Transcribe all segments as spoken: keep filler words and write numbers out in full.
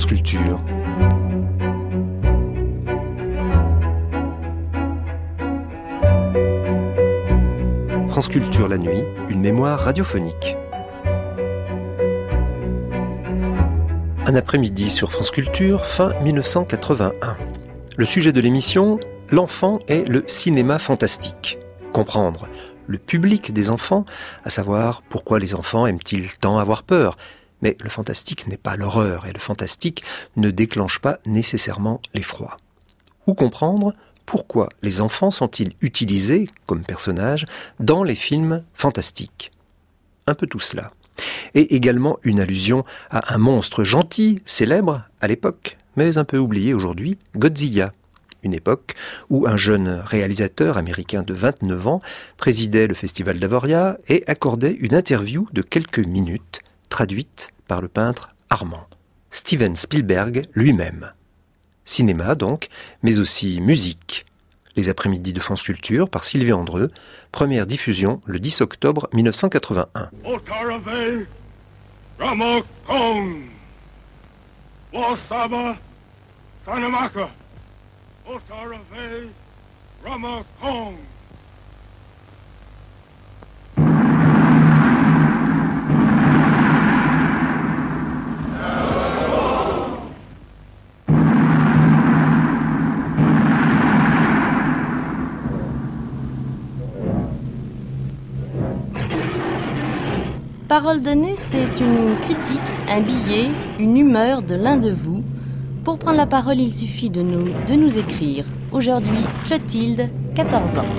France Culture. France Culture la nuit, une mémoire radiophonique. Un après-midi sur France Culture, fin dix-neuf cent quatre-vingt-un. Le sujet de l'émission, l'enfant et le cinéma fantastique. Comprendre le public des enfants, à savoir pourquoi les enfants aiment-ils tant avoir peur. Mais le fantastique n'est pas l'horreur et le fantastique ne déclenche pas nécessairement l'effroi. Ou comprendre pourquoi les enfants sont-ils utilisés comme personnages dans les films fantastiques. Un peu tout cela. Et également une allusion à un monstre gentil, célèbre à l'époque, mais un peu oublié aujourd'hui, Godzilla. Une époque où un jeune réalisateur américain de vingt-neuf ans présidait le festival d'Avoria et accordait une interview de quelques minutes, traduite par le peintre Armand, Steven Spielberg lui-même. Cinéma donc, mais aussi musique. Les après-midi de France Culture par Sylvie Andreu, première diffusion le dix octobre dix-neuf cent quatre-vingt-un. Otarave, Ramokong, Wasaba, Sanamaka. Otarave, Ramokong. Parole donnée, c'est une critique, un billet, une humeur de l'un de vous. Pour prendre la parole, il suffit de nous, de nous écrire. Aujourd'hui, Clotilde, quatorze ans.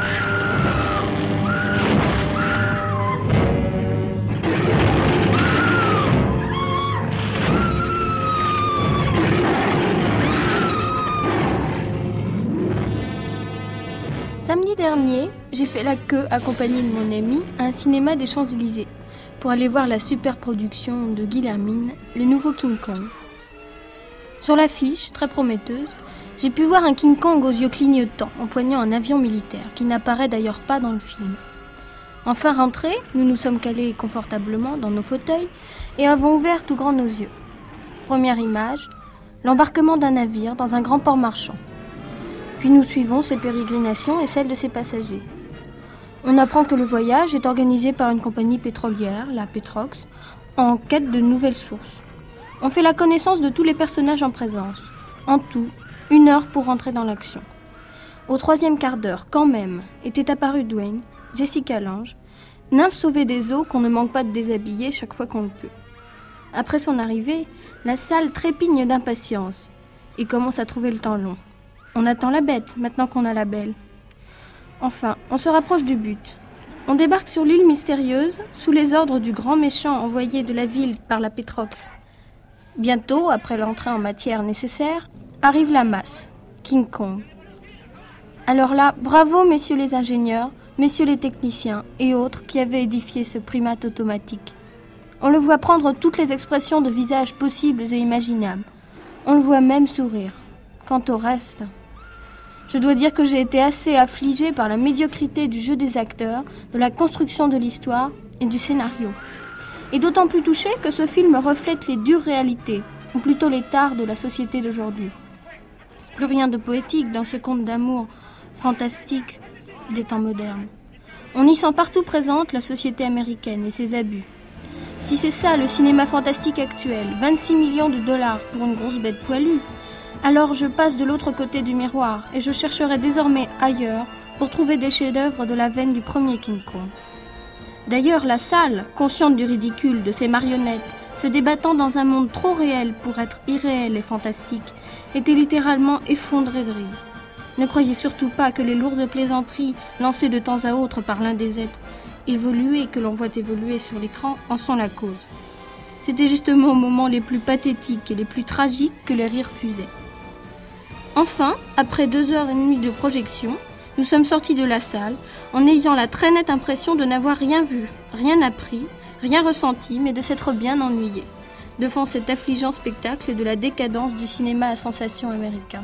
Samedi dernier, j'ai fait la queue accompagnée de mon ami à un cinéma des Champs-Élysées pour aller voir la super production de Guillermine, le nouveau King Kong. Sur l'affiche, très prometteuse, j'ai pu voir un King Kong aux yeux clignotants, empoignant un avion militaire, qui n'apparaît d'ailleurs pas dans le film. Enfin rentrés, nous nous sommes calés confortablement dans nos fauteuils et avons ouvert tout grand nos yeux. Première image, l'embarquement d'un navire dans un grand port marchand. Puis nous suivons ses pérégrinations et celles de ses passagers. On apprend que le voyage est organisé par une compagnie pétrolière, la Petrox, en quête de nouvelles sources. On fait la connaissance de tous les personnages en présence. En tout, une heure pour rentrer dans l'action. Au troisième quart d'heure, quand même, était apparu Dwayne, Jessica Lange, nymphe sauvée des eaux qu'on ne manque pas de déshabiller chaque fois qu'on le peut. Après son arrivée, la salle trépigne d'impatience et commence à trouver le temps long. On attend la bête, maintenant qu'on a la belle. Enfin, on se rapproche du but. On débarque sur l'île mystérieuse, sous les ordres du grand méchant envoyé de la ville par la Petrox. Bientôt, après l'entrée en matière nécessaire, arrive la masse, King Kong. Alors là, bravo messieurs les ingénieurs, messieurs les techniciens et autres qui avaient édifié ce primate automatique. On le voit prendre toutes les expressions de visage possibles et imaginables. On le voit même sourire. Quant au reste... Je dois dire que j'ai été assez affligée par la médiocrité du jeu des acteurs, de la construction de l'histoire et du scénario. Et d'autant plus touchée que ce film reflète les dures réalités, ou plutôt les tares de la société d'aujourd'hui. Plus rien de poétique dans ce conte d'amour fantastique des temps modernes. On y sent partout présente la société américaine et ses abus. Si c'est ça le cinéma fantastique actuel, vingt-six millions de dollars pour une grosse bête poilue, alors je passe de l'autre côté du miroir et je chercherai désormais ailleurs pour trouver des chefs-d'œuvre de la veine du premier King Kong. D'ailleurs, la salle, consciente du ridicule de ces marionnettes, se débattant dans un monde trop réel pour être irréel et fantastique, était littéralement effondrée de rire. Ne croyez surtout pas que les lourdes plaisanteries lancées de temps à autre par l'un des êtres évolués que l'on voit évoluer sur l'écran en sont la cause. C'était justement aux moments les plus pathétiques et les plus tragiques que les rires fusaient. Enfin, après deux heures et demie de projection, nous sommes sortis de la salle en ayant la très nette impression de n'avoir rien vu, rien appris, rien ressenti, mais de s'être bien ennuyés devant cet affligeant spectacle de la décadence du cinéma à sensation américain.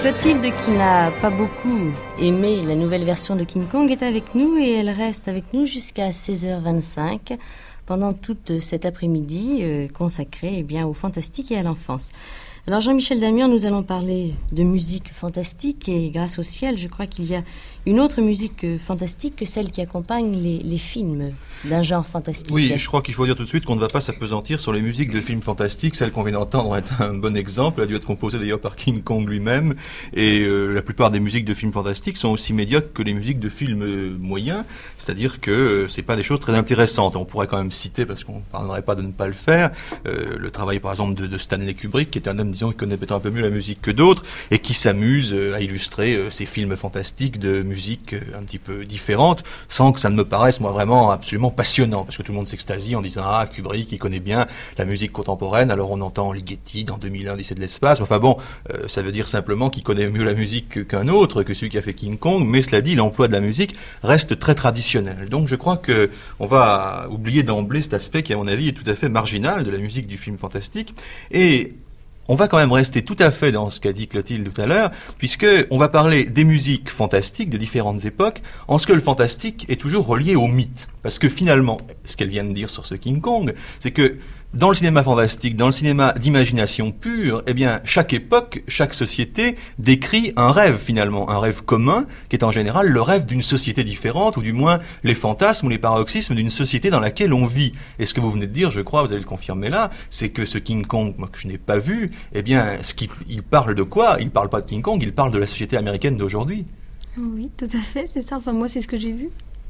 Clotilde, qui n'a pas beaucoup aimé la nouvelle version de King Kong, est avec nous et elle reste avec nous jusqu'à seize heures vingt-cinq pendant toute cet après-midi euh, consacré eh bien, au fantastique et à l'enfance. Alors Jean-Michel Damian, nous allons parler de musique fantastique et grâce au ciel, je crois qu'il y a une autre musique fantastique que celle qui accompagne les, les films d'un genre fantastique. Oui, je crois qu'il faut dire tout de suite qu'on ne va pas s'appesantir sur les musiques de films fantastiques. Celle qu'on vient d'entendre est un bon exemple. Elle a dû être composée d'ailleurs par King Kong lui-même. Et euh, la plupart des musiques de films fantastiques sont aussi médiocres que les musiques de films euh, moyens. C'est-à-dire que euh, c'est pas des choses très intéressantes. On pourrait quand même citer, parce qu'on ne parlerait pas de ne pas le faire, euh, le travail par exemple de, de Stanley Kubrick, qui est un homme, disons, qui connaît peut-être un peu mieux la musique que d'autres, et qui s'amuse euh, à illustrer euh, ces films fantastiques de musique euh, un petit peu différente, sans que ça ne me paraisse, moi, vraiment absolument passionnant, parce que tout le monde s'extasie en disant « Ah, Kubrick, il connaît bien la musique contemporaine, alors on entend Ligeti dans deux mille un, Odyssée de l'espace ». Enfin bon, euh, ça veut dire simplement qu'il connaît mieux la musique qu'un autre, que celui qui a fait King Kong, mais cela dit, l'emploi de la musique reste très traditionnel. Donc je crois que on va oublier d'emblée cet aspect qui, à mon avis, est tout à fait marginal de la musique du film fantastique. Et on va quand même rester tout à fait dans ce qu'a dit Clotilde tout à l'heure, puisque on va parler des musiques fantastiques de différentes époques, en ce que le fantastique est toujours relié au mythe. Parce que finalement, ce qu'elle vient de dire sur ce King Kong, c'est que dans le cinéma fantastique, dans le cinéma d'imagination pure, eh bien, chaque époque, chaque société décrit un rêve finalement, un rêve commun, qui est en général le rêve d'une société différente, ou du moins les fantasmes ou les paroxysmes d'une société dans laquelle on vit. Et ce que vous venez de dire, je crois, vous allez le confirmer là, c'est que ce King Kong, moi, que je n'ai pas vu, eh bien, ce qu'il il parle de quoi? Il parle pas de King Kong, il parle de la société américaine d'aujourd'hui. Oui, tout à fait, c'est ça. Enfin, moi, c'est ce que j'ai vu.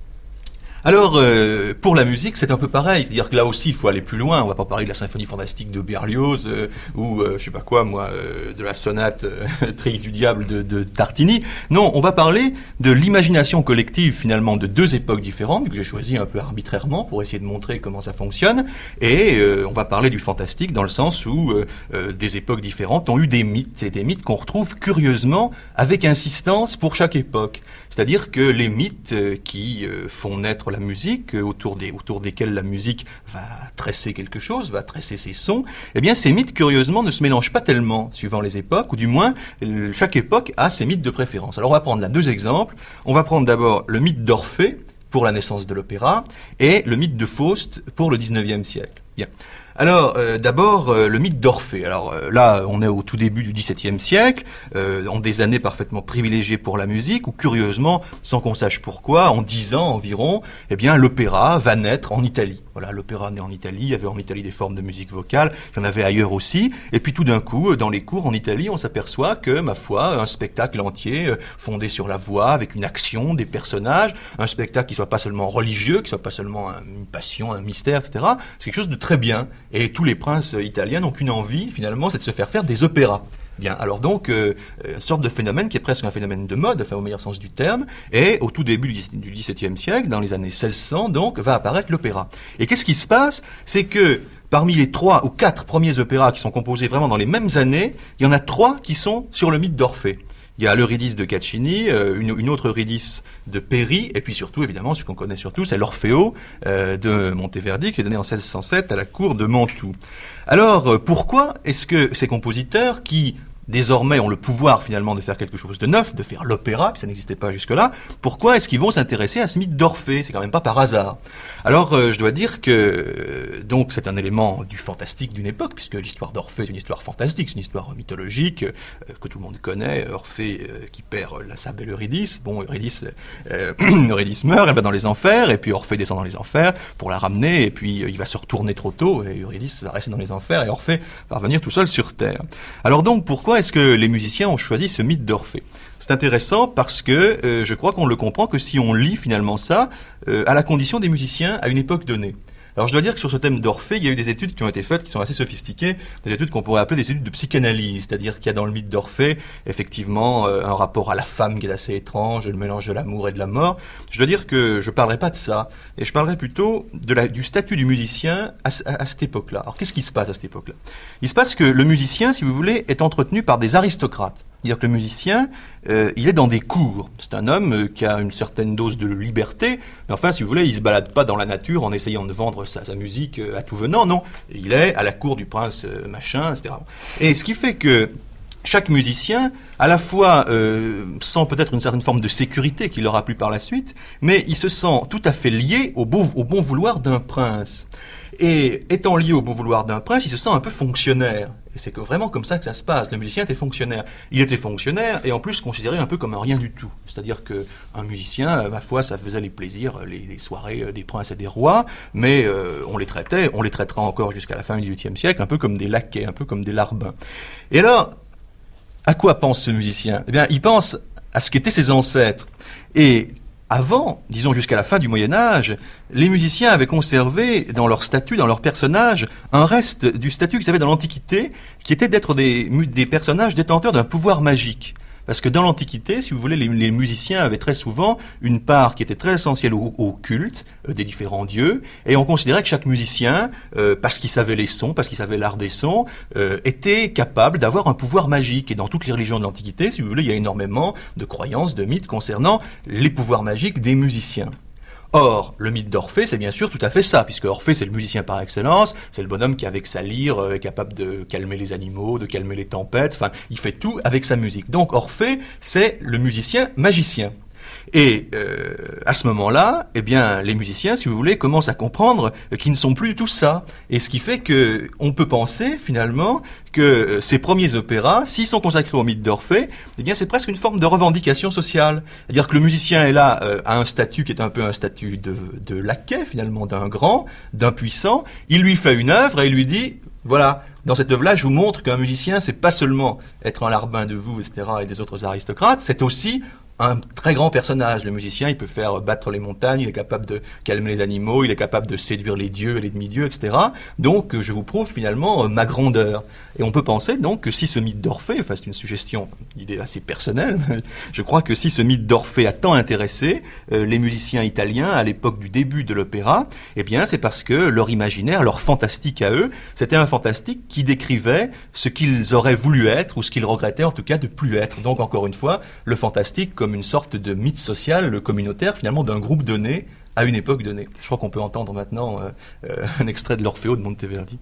Alors, euh, pour la musique, c'est un peu pareil. C'est-à-dire que là aussi, il faut aller plus loin. On va pas parler de la symphonie fantastique de Berlioz euh, ou, euh, je sais pas quoi, moi, euh, de la sonate euh, Trique du diable de, de Tartini. Non, on va parler de l'imagination collective, finalement, de deux époques différentes, que j'ai choisi un peu arbitrairement pour essayer de montrer comment ça fonctionne. Et euh, on va parler du fantastique dans le sens où euh, euh, des époques différentes ont eu des mythes. Et des mythes qu'on retrouve curieusement avec insistance pour chaque époque. C'est-à-dire que les mythes euh, qui euh, font naître la musique, euh, autour, des, autour desquels la musique va tresser quelque chose, va tresser ses sons, eh bien ces mythes, curieusement, ne se mélangent pas tellement suivant les époques, ou du moins, euh, chaque époque a ses mythes de préférence. Alors on va prendre là deux exemples. On va prendre d'abord le mythe d'Orphée, pour la naissance de l'opéra, et le mythe de Faust pour le dix-neuvième siècle. Bien. Alors, euh, d'abord, euh, le mythe d'Orphée. Alors euh, là, on est au tout début du dix-septième siècle, euh, en des années parfaitement privilégiées pour la musique, où curieusement, sans qu'on sache pourquoi, en dix ans environ, eh bien, l'opéra va naître en Italie. Voilà, l'opéra naît en Italie, il y avait en Italie des formes de musique vocale, il y en avait ailleurs aussi, et puis tout d'un coup, dans les cours en Italie, on s'aperçoit que, ma foi, un spectacle entier, euh, fondé sur la voix, avec une action, des personnages, un spectacle qui soit pas seulement religieux, qui soit pas seulement un, une passion, un mystère, et cetera, c'est quelque chose de très bien. Et tous les princes italiens n'ont qu'une envie, finalement, c'est de se faire faire des opéras. Bien, alors donc, euh, une sorte de phénomène qui est presque un phénomène de mode, enfin au meilleur sens du terme, et au tout début du dix-septième siècle, dans les années seize cents, donc, va apparaître l'opéra. Et qu'est-ce qui se passe? C'est que parmi les trois ou quatre premiers opéras qui sont composés vraiment dans les mêmes années, il y en a trois qui sont sur le mythe d'Orphée. Il y a l'Eurydice de Caccini, euh, une, une autre Eurydice de Peri, et puis surtout, évidemment, ce qu'on connaît surtout, c'est l'Orfeo euh, de Monteverdi, qui est donné en seize cent sept à la cour de Mantoue. Alors, euh, pourquoi est-ce que ces compositeurs, qui désormais ont le pouvoir finalement de faire quelque chose de neuf, de faire l'opéra, puis ça n'existait pas jusque-là, pourquoi est-ce qu'ils vont s'intéresser à ce mythe d'Orphée? C'est quand même pas par hasard. Alors euh, je dois dire que euh, donc c'est un élément du fantastique d'une époque, puisque l'histoire d'Orphée est une histoire fantastique, c'est une histoire mythologique euh, que tout le monde connaît, Orphée euh, qui perd la, sa belle Eurydice, bon Eurydice, euh, Eurydice meurt, elle va dans les enfers, et puis Orphée descend dans les enfers pour la ramener, et puis euh, il va se retourner trop tôt, et Eurydice va rester dans les enfers, et Orphée va revenir tout seul sur terre. Alors donc pourquoi est-ce que les musiciens ont choisi ce mythe d'Orphée? C'est intéressant parce que euh, je crois qu'on le comprend que si on lit finalement ça euh, à la condition des musiciens à une époque donnée. Alors je dois dire que sur ce thème d'Orphée, il y a eu des études qui ont été faites qui sont assez sophistiquées, des études qu'on pourrait appeler des études de psychanalyse, c'est-à-dire qu'il y a dans le mythe d'Orphée effectivement euh, un rapport à la femme qui est assez étrange, le mélange de l'amour et de la mort. Je dois dire que je parlerai pas de ça, et je parlerai plutôt de la, du statut du musicien à, à, à cette époque-là. Alors qu'est-ce qui se passe à cette époque-là? Il se passe que le musicien, si vous voulez, est entretenu par des aristocrates. C'est-à-dire que le musicien, euh, il est dans des cours. C'est un homme euh, qui a une certaine dose de liberté, mais enfin, si vous voulez, il se balade pas dans la nature en essayant de vendre sa, sa musique euh, à tout venant, non. Il est à la cour du prince euh, machin, et cetera. Et ce qui fait que chaque musicien, à la fois, euh, sent peut-être une certaine forme de sécurité qu'il aura plu par la suite, mais il se sent tout à fait lié au, beau, au bon vouloir d'un prince. Et étant lié au bon vouloir d'un prince, il se sent un peu fonctionnaire. Et c'est que vraiment comme ça que ça se passe. Le musicien était fonctionnaire. Il était fonctionnaire et en plus considéré un peu comme un rien du tout. C'est-à-dire qu'un musicien, ma foi, ça faisait les plaisirs, les, les soirées des princes et des rois, mais euh, on les traitait, on les traitera encore jusqu'à la fin du dix-huitième siècle, un peu comme des laquais, un peu comme des larbins. Et alors, à quoi pense ce musicien ? Eh bien, il pense à ce qu'étaient ses ancêtres. Et avant, disons jusqu'à la fin du Moyen-Âge, les musiciens avaient conservé dans leur statut, dans leur personnage, un reste du statut qu'ils avaient dans l'Antiquité, qui était d'être des, des personnages détenteurs d'un pouvoir magique. Parce que dans l'Antiquité, si vous voulez, les, les musiciens avaient très souvent une part qui était très essentielle au, au culte euh, des différents dieux, et on considérait que chaque musicien, euh, parce qu'il savait les sons, parce qu'il savait l'art des sons, euh, était capable d'avoir un pouvoir magique. Et dans toutes les religions de l'Antiquité, si vous voulez, il y a énormément de croyances, de mythes concernant les pouvoirs magiques des musiciens. Or, le mythe d'Orphée, c'est bien sûr tout à fait ça, puisque Orphée, c'est le musicien par excellence, c'est le bonhomme qui, avec sa lyre, euh, est capable de calmer les animaux, de calmer les tempêtes, enfin, il fait tout avec sa musique. Donc, Orphée, c'est le musicien magicien. Et euh, à ce moment-là, eh bien, les musiciens, si vous voulez, commencent à comprendre qu'ils ne sont plus du tout ça. Et ce qui fait que on peut penser, finalement, que ces premiers opéras, s'ils sont consacrés au mythe d'Orphée, eh bien, c'est presque une forme de revendication sociale. C'est-à-dire que le musicien est là, euh, à un statut qui est un peu un statut de, de laquais, finalement, d'un grand, d'un puissant. Il lui fait une œuvre et il lui dit, voilà, dans cette œuvre-là, je vous montre qu'un musicien, c'est pas seulement être un larbin de vous, et cetera, et des autres aristocrates, c'est aussi un très grand personnage. Le musicien, il peut faire battre les montagnes, il est capable de calmer les animaux, il est capable de séduire les dieux et les demi-dieux, et cetera. Donc, je vous prouve finalement ma grandeur. Et on peut penser donc que si ce mythe d'Orphée, enfin c'est une suggestion, une idée assez personnelle, je crois que si ce mythe d'Orphée a tant intéressé euh, les musiciens italiens à l'époque du début de l'opéra, eh bien c'est parce que leur imaginaire, leur fantastique à eux, c'était un fantastique qui décrivait ce qu'ils auraient voulu être ou ce qu'ils regrettaient en tout cas de plus être. Donc encore une fois, le fantastique comme une sorte de mythe social, communautaire finalement d'un groupe donné à une époque donnée. Je crois qu'on peut entendre maintenant euh, euh, un extrait de l'Orfeo de Monteverdi.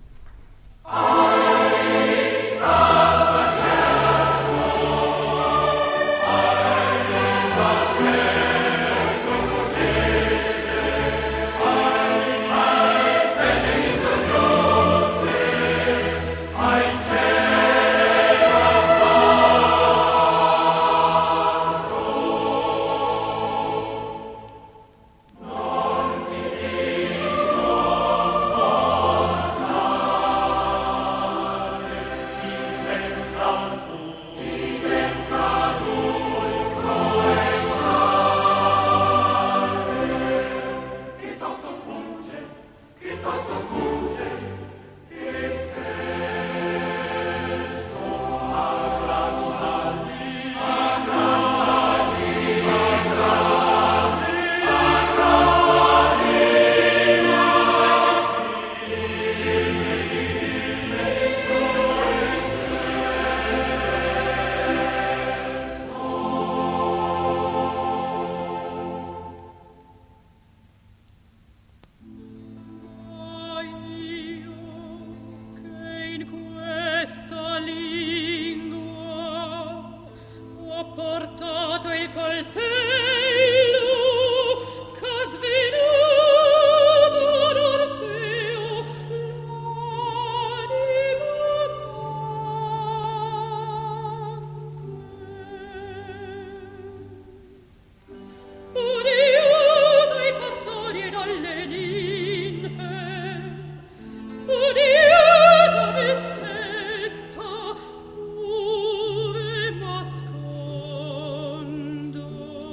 Nascondo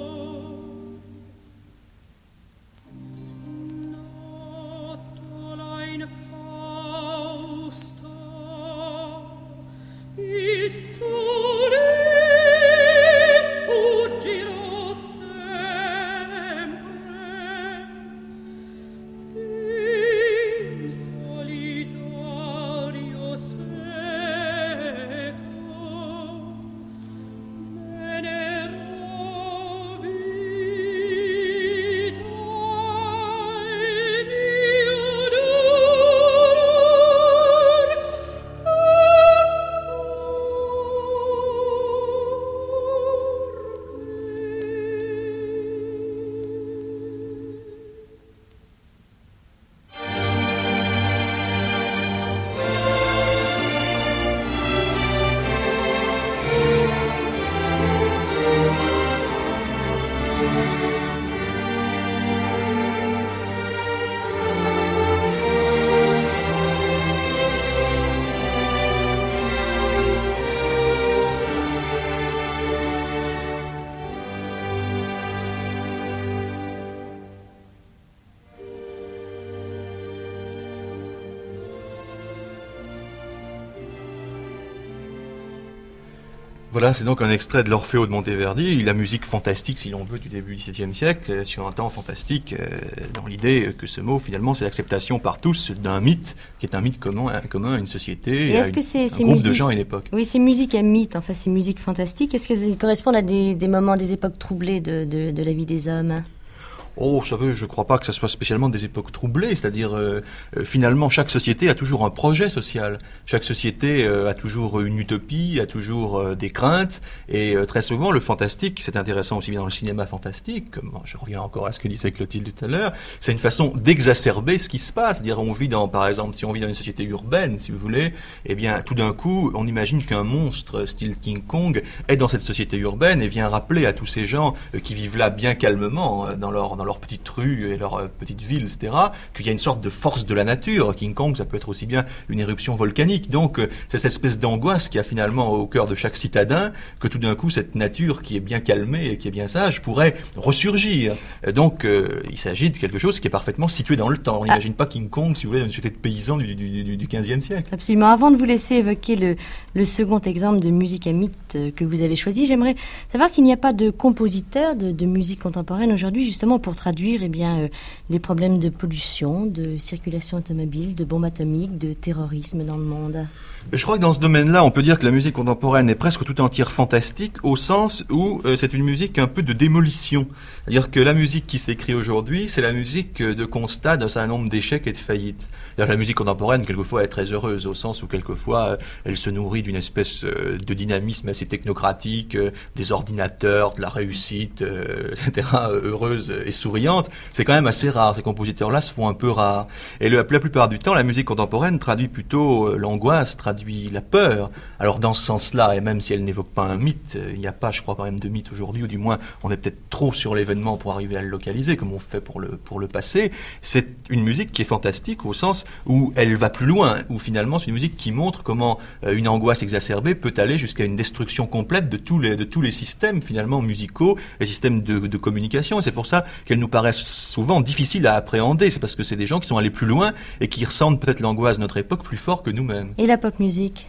Voilà, c'est donc un extrait de l'Orfeo de Monteverdi, la musique fantastique, si l'on veut, du début du dix-septième siècle, sur un temps fantastique, euh, dans l'idée que ce mot, finalement, c'est l'acceptation par tous d'un mythe, qui est un mythe commun, commun à une société, et est-ce à que c'est, un ces groupe musiques, de gens et une époque. Oui, ces musiques à mythe, enfin ces musiques fantastiques, est-ce qu'elles correspondent à des, des moments, des époques troublées de, de, de la vie des hommes ? Oh, vous savez, je ne crois pas que ce soit spécialement des époques troublées, c'est-à-dire euh, euh, finalement chaque société a toujours un projet social, chaque société euh, a toujours une utopie, a toujours euh, des craintes, et euh, très souvent le fantastique, c'est intéressant aussi bien dans le cinéma fantastique, comme bon, je reviens encore à ce que disait Clotilde tout à l'heure, c'est une façon d'exacerber ce qui se passe, c'est-à-dire on vit dans, par exemple, si on vit dans une société urbaine, si vous voulez, eh bien tout d'un coup on imagine qu'un monstre style King Kong est dans cette société urbaine et vient rappeler à tous ces gens euh, qui vivent là bien calmement euh, dans leur dans leur petite rue et leur euh, petite ville, et cetera, qu'il y a une sorte de force de la nature. King Kong, ça peut être aussi bien une éruption volcanique. Donc, euh, c'est cette espèce d'angoisse qu'il y a finalement au cœur de chaque citadin, que tout d'un coup, cette nature qui est bien calmée et qui est bien sage pourrait ressurgir. Euh, donc, euh, il s'agit de quelque chose qui est parfaitement situé dans le temps. On n'imagine ah. pas King Kong, si vous voulez, dans une société de paysans du, du, du, du quinzième siècle. Absolument. Avant de vous laisser évoquer le, le second exemple de musique à mythe que vous avez choisi, j'aimerais savoir s'il n'y a pas de compositeur de, de musique contemporaine aujourd'hui, justement, pour traduire eh bien, euh, les problèmes de pollution, de circulation automobile, de bombes atomiques, de terrorisme dans le monde. Je crois que dans ce domaine-là, on peut dire que la musique contemporaine est presque tout entière fantastique, au sens où euh, c'est une musique un peu de démolition. C'est-à-dire que la musique qui s'écrit aujourd'hui, c'est la musique de constat d'un certain nombre d'échecs et de faillites. C'est-à-dire que la musique contemporaine, quelqueforfois, est très heureuse, au sens où, quelquefois, euh, elle se nourrit d'une espèce euh, de dynamisme assez technocratique, euh, des ordinateurs, de la réussite, euh, et cetera, euh, heureuse et souriante. C'est quand même assez rare. Ces compositeurs-là se font un peu rares. Et le, la plupart du temps, la musique contemporaine traduit plutôt euh, l'angoisse, traduit la peur. Alors dans ce sens-là, et même si elle n'évoque pas un mythe, il n'y a pas, je crois, quand même de mythe aujourd'hui, ou du moins on est peut-être trop sur l'événement pour arriver à le localiser, comme on fait pour le, pour le passé. C'est une musique qui est fantastique au sens où elle va plus loin, où finalement c'est une musique qui montre comment euh, une angoisse exacerbée peut aller jusqu'à une destruction complète de tous les, de tous les systèmes finalement musicaux, les systèmes de, de communication. Et c'est pour ça qu'elles nous paraissent souvent difficiles à appréhender. C'est parce que c'est des gens qui sont allés plus loin et qui ressentent peut-être l'angoisse de notre époque plus fort que nous-mêmes. Et la pop musique?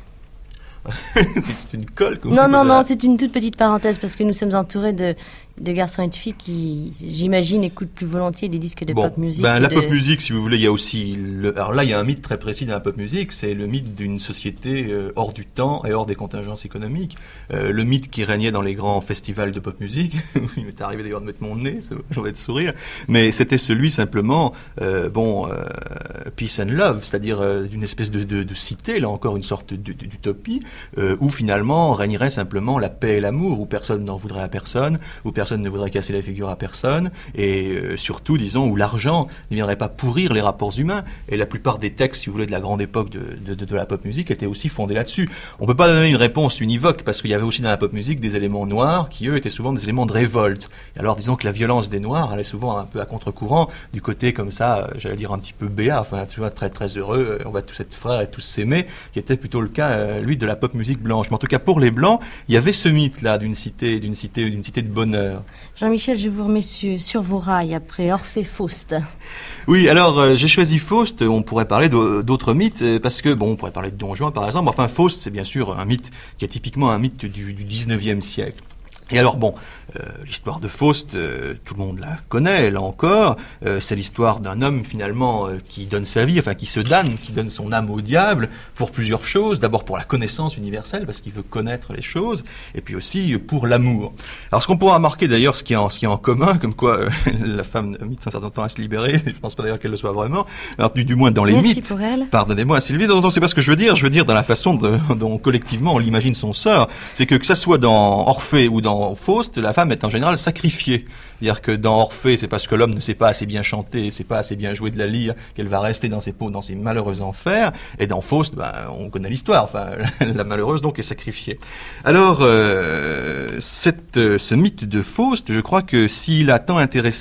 C'est une colle que vous Non, non, non, c'est une toute petite parenthèse parce que nous sommes entourés de, de garçons et de filles qui, j'imagine, écoutent plus volontiers des disques de bon, pop musique. Ben, la de... pop musique, si vous voulez, il y a aussi... Le... Alors là, il y a un mythe très précis dans la pop musique, c'est le mythe d'une société euh, hors du temps et hors des contingences économiques. Euh, le mythe qui régnait dans les grands festivals de pop musique, il m'est arrivé d'ailleurs de mettre mon nez, ça j'en vais de sourire, mais c'était celui simplement, euh, bon, euh, peace and love, c'est-à-dire euh, d'une espèce de, de, de cité, là encore une sorte d'utopie, euh, où finalement régnerait simplement la paix et l'amour, où personne n'en voudrait à personne, où personne ne voudrait casser la figure à personne, et euh, surtout, disons, où l'argent ne viendrait pas pourrir les rapports humains. Et la plupart des textes, si vous voulez, de la grande époque de, de, de, de la pop musique étaient aussi fondés là-dessus. On peut pas donner une réponse univoque, parce qu'il y avait aussi dans la pop musique des éléments noirs, qui eux étaient souvent des éléments de révolte. Et alors, disons que la violence des noirs allait souvent un peu à contre-courant, du côté comme ça, j'allais dire un petit peu béat, enfin, tu vois, très très heureux, on va tous être frères et tous s'aimer, qui était plutôt le cas, euh, lui, de la pop musique blanche. Mais en tout cas, pour les blancs, il y avait ce mythe-là d'une cité, d'une cité, d'une cité de bonheur. Jean-Michel, je vous remets sur, sur vos rails après Orphée Faust. Oui, alors euh, j'ai choisi Faust. On pourrait parler d'autres mythes parce que bon, on pourrait parler de Don Juan par exemple. Enfin, Faust, c'est bien sûr un mythe qui est typiquement un mythe du, du dix-neuvième siècle. Et alors bon, euh, l'histoire de Faust, euh, tout le monde la connaît, là encore. Euh, c'est l'histoire d'un homme finalement euh, qui donne sa vie, enfin qui se damne, qui donne son âme au diable pour plusieurs choses. D'abord pour la connaissance universelle, parce qu'il veut connaître les choses, et puis aussi pour l'amour. Alors ce qu'on pourra remarquer d'ailleurs, ce qui est en, ce qui est en commun, comme quoi euh, la femme a mis un certain temps à se libérer, je pense pas d'ailleurs qu'elle le soit vraiment, alors du, du moins dans les Merci mythes. Pour elle. Pardonnez-moi Sylvie, non, non, c'est pas ce que je veux dire, je veux dire dans la façon de, dont collectivement on l'imagine son sort, c'est que que ça soit dans Orphée ou dans Faust, la femme est en général sacrifiée. C'est-à-dire que dans Orphée, c'est parce que l'homme ne sait pas assez bien chanter, ne sait pas assez bien jouer de la lyre, qu'elle va rester dans ses, dans ses malheureux enfers. Et dans Faust, ben, on connaît l'histoire. Enfin, la malheureuse donc est sacrifiée. Alors, euh, cette, ce mythe de Faust, je crois que s'il a tant intéressé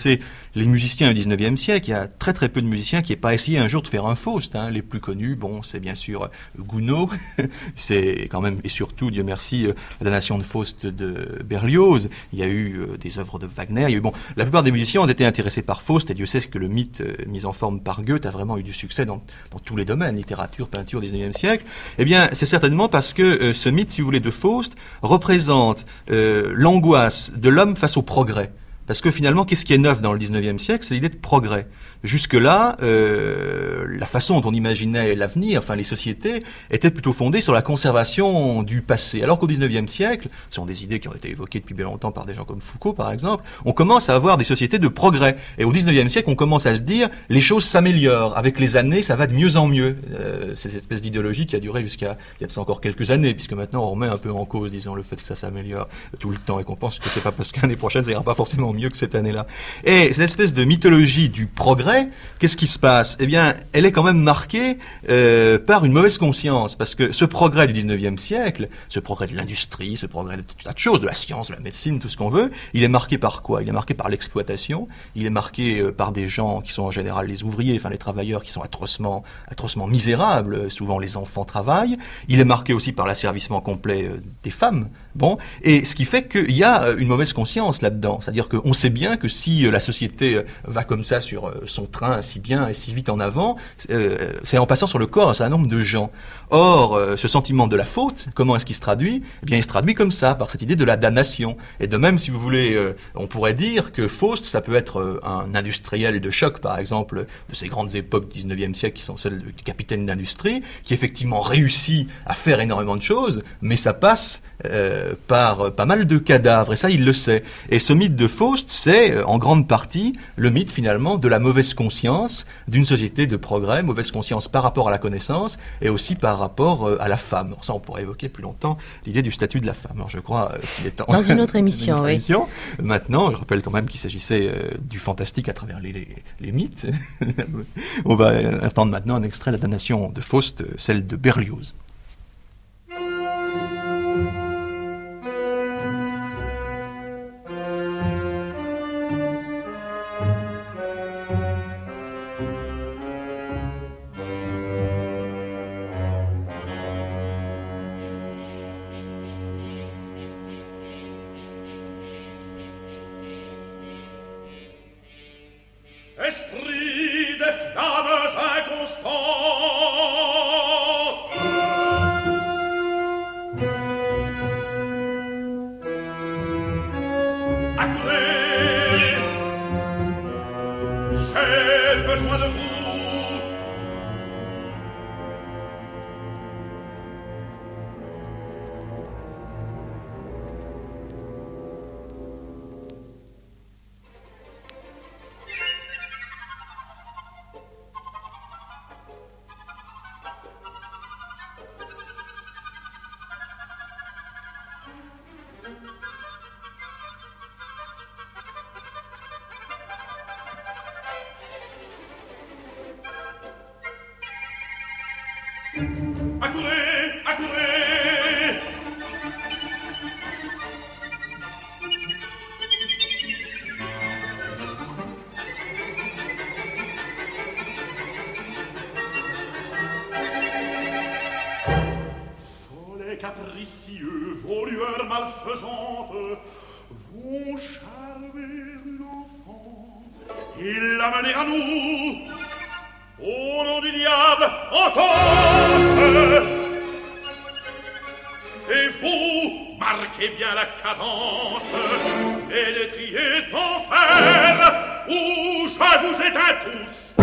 les musiciens du dix-neuvième siècle, il y a très très peu de musiciens qui n'aient pas essayé un jour de faire un Faust. Hein. Les plus connus, bon, c'est bien sûr Gounod, c'est quand même, et surtout, Dieu merci, la damnation de Faust de Berlioz. Il y a eu euh, des œuvres de Wagner. Il y a eu, bon, la plupart des musiciens ont été intéressés par Faust, et Dieu sait que le mythe euh, mis en forme par Goethe a vraiment eu du succès dans, dans tous les domaines, littérature, peinture, dix-neuvième siècle. Eh bien, c'est certainement parce que euh, ce mythe, si vous voulez, de Faust représente euh, l'angoisse de l'homme face au progrès. Parce que finalement, qu'est-ce qui est neuf dans le dix-neuvième siècle? C'est l'idée de progrès. Jusque-là, euh, la façon dont on imaginait l'avenir, enfin les sociétés, était plutôt fondée sur la conservation du passé. Alors qu'au dix-neuvième siècle, ce sont des idées qui ont été évoquées depuis bien longtemps par des gens comme Foucault, par exemple, on commence à avoir des sociétés de progrès. Et au dix-neuvième siècle, on commence à se dire, les choses s'améliorent. Avec les années, ça va de mieux en mieux. Euh, c'est cette espèce d'idéologie qui a duré jusqu'à, il y a de ça encore quelques années, puisque maintenant on remet un peu en cause, disons, le fait que ça s'améliore tout le temps et qu'on pense que c'est pas parce que l'année prochaine, ça ira pas forcément mieux que cette année-là. Et cette espèce de mythologie du progrès, qu'est-ce qui se passe? Eh bien, elle est quand même marquée euh, par une mauvaise conscience, parce que ce progrès du dix-neuvième siècle, ce progrès de l'industrie, ce progrès de tout un tas de choses, de la science, de la médecine, tout ce qu'on veut, il est marqué par quoi? Il est marqué par l'exploitation, il est marqué euh, par des gens qui sont en général les ouvriers, enfin les travailleurs qui sont atrocement, atrocement misérables, souvent les enfants travaillent, il est marqué aussi par l'asservissement complet euh, des femmes, bon, et ce qui fait qu'il y a une mauvaise conscience là-dedans, c'est-à-dire qu'on sait bien que si euh, la société euh, va comme ça sur euh, son train si bien et si vite en avant, euh, c'est en passant sur le corps d'un certain nombre de gens. Or, euh, ce sentiment de la faute, comment est-ce qu'il se traduit? Eh bien, il se traduit comme ça, par cette idée de la damnation. Et de même, si vous voulez, euh, on pourrait dire que Faust, ça peut être euh, un industriel de choc, par exemple, de ces grandes époques du dix-neuvième siècle qui sont celles du capitaine d'industrie, qui effectivement réussit à faire énormément de choses, mais ça passe euh, par euh, pas mal de cadavres, et ça, il le sait. Et ce mythe de Faust, c'est euh, en grande partie le mythe, finalement, de la mauvaise conscience d'une société de progrès, mauvaise conscience par rapport à la connaissance, et aussi par rapport euh, à la femme. Alors ça, on pourrait évoquer plus longtemps l'idée du statut de la femme. Alors je crois euh, qu'il est temps... Dans une autre émission, une autre oui. émission. Maintenant, je rappelle quand même qu'il s'agissait euh, du fantastique à travers les, les, les mythes. On va euh, entendre maintenant un extrait de la damnation de Faust, euh, celle de Berlioz. Esprit des flammes inconstants, accourez, j'ai besoin de vous. Accourez, accourez. Follet capricieux, vos lueurs malfaisantes vont charmer une enfant et l'amener à nous. Au nom du diable, entendez! Et vous, marquez bien la cadence, et les triez d'enfer, ou je vous éteins tous!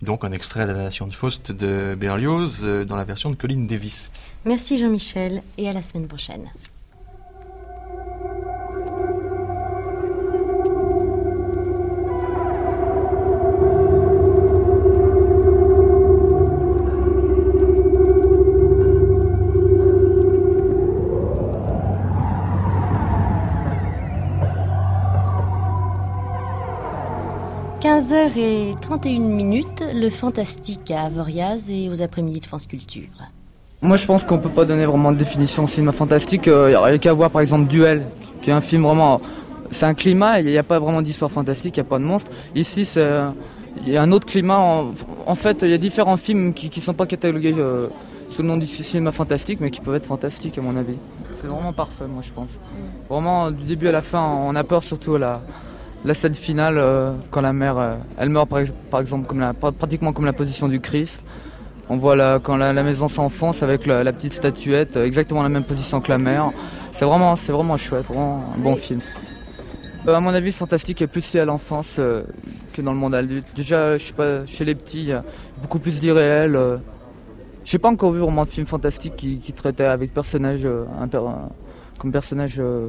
Donc un extrait de la Nation de Faust de Berlioz euh, dans la version de Colin Davis. Merci Jean-Michel et à la semaine prochaine. quinze heures trente et une minutes, le fantastique à Avoriaz et aux après-midi de France Culture. Moi je pense qu'on peut pas donner vraiment de définition au cinéma fantastique. Il n'y a qu'à voir par exemple Duel, qui est un film vraiment... C'est un climat, il n'y a pas vraiment d'histoire fantastique, il n'y a pas de monstre. Ici c'est... il y a un autre climat. En, en fait il y a différents films qui ne sont pas catalogués euh, sous le nom du cinéma fantastique, mais qui peuvent être fantastiques à mon avis. C'est vraiment parfait moi je pense. Vraiment du début à la fin, on a peur surtout à la... La scène finale, euh, quand la mère, euh, elle meurt par, par exemple comme la, pratiquement comme la position du Christ. On voit la, quand la, la maison s'enfonce avec la, la petite statuette, euh, exactement la même position que la mère. C'est vraiment, c'est vraiment chouette, vraiment un bon film. Euh, à mon avis, le fantastique est plus lié à l'enfance euh, que dans le monde adulte. Déjà, je sais pas, chez les petits, il y a beaucoup plus d'irréel. Euh. J'ai pas encore vu vraiment de film fantastique qui, qui traitait avec personnage, euh, un, un, comme personnage euh,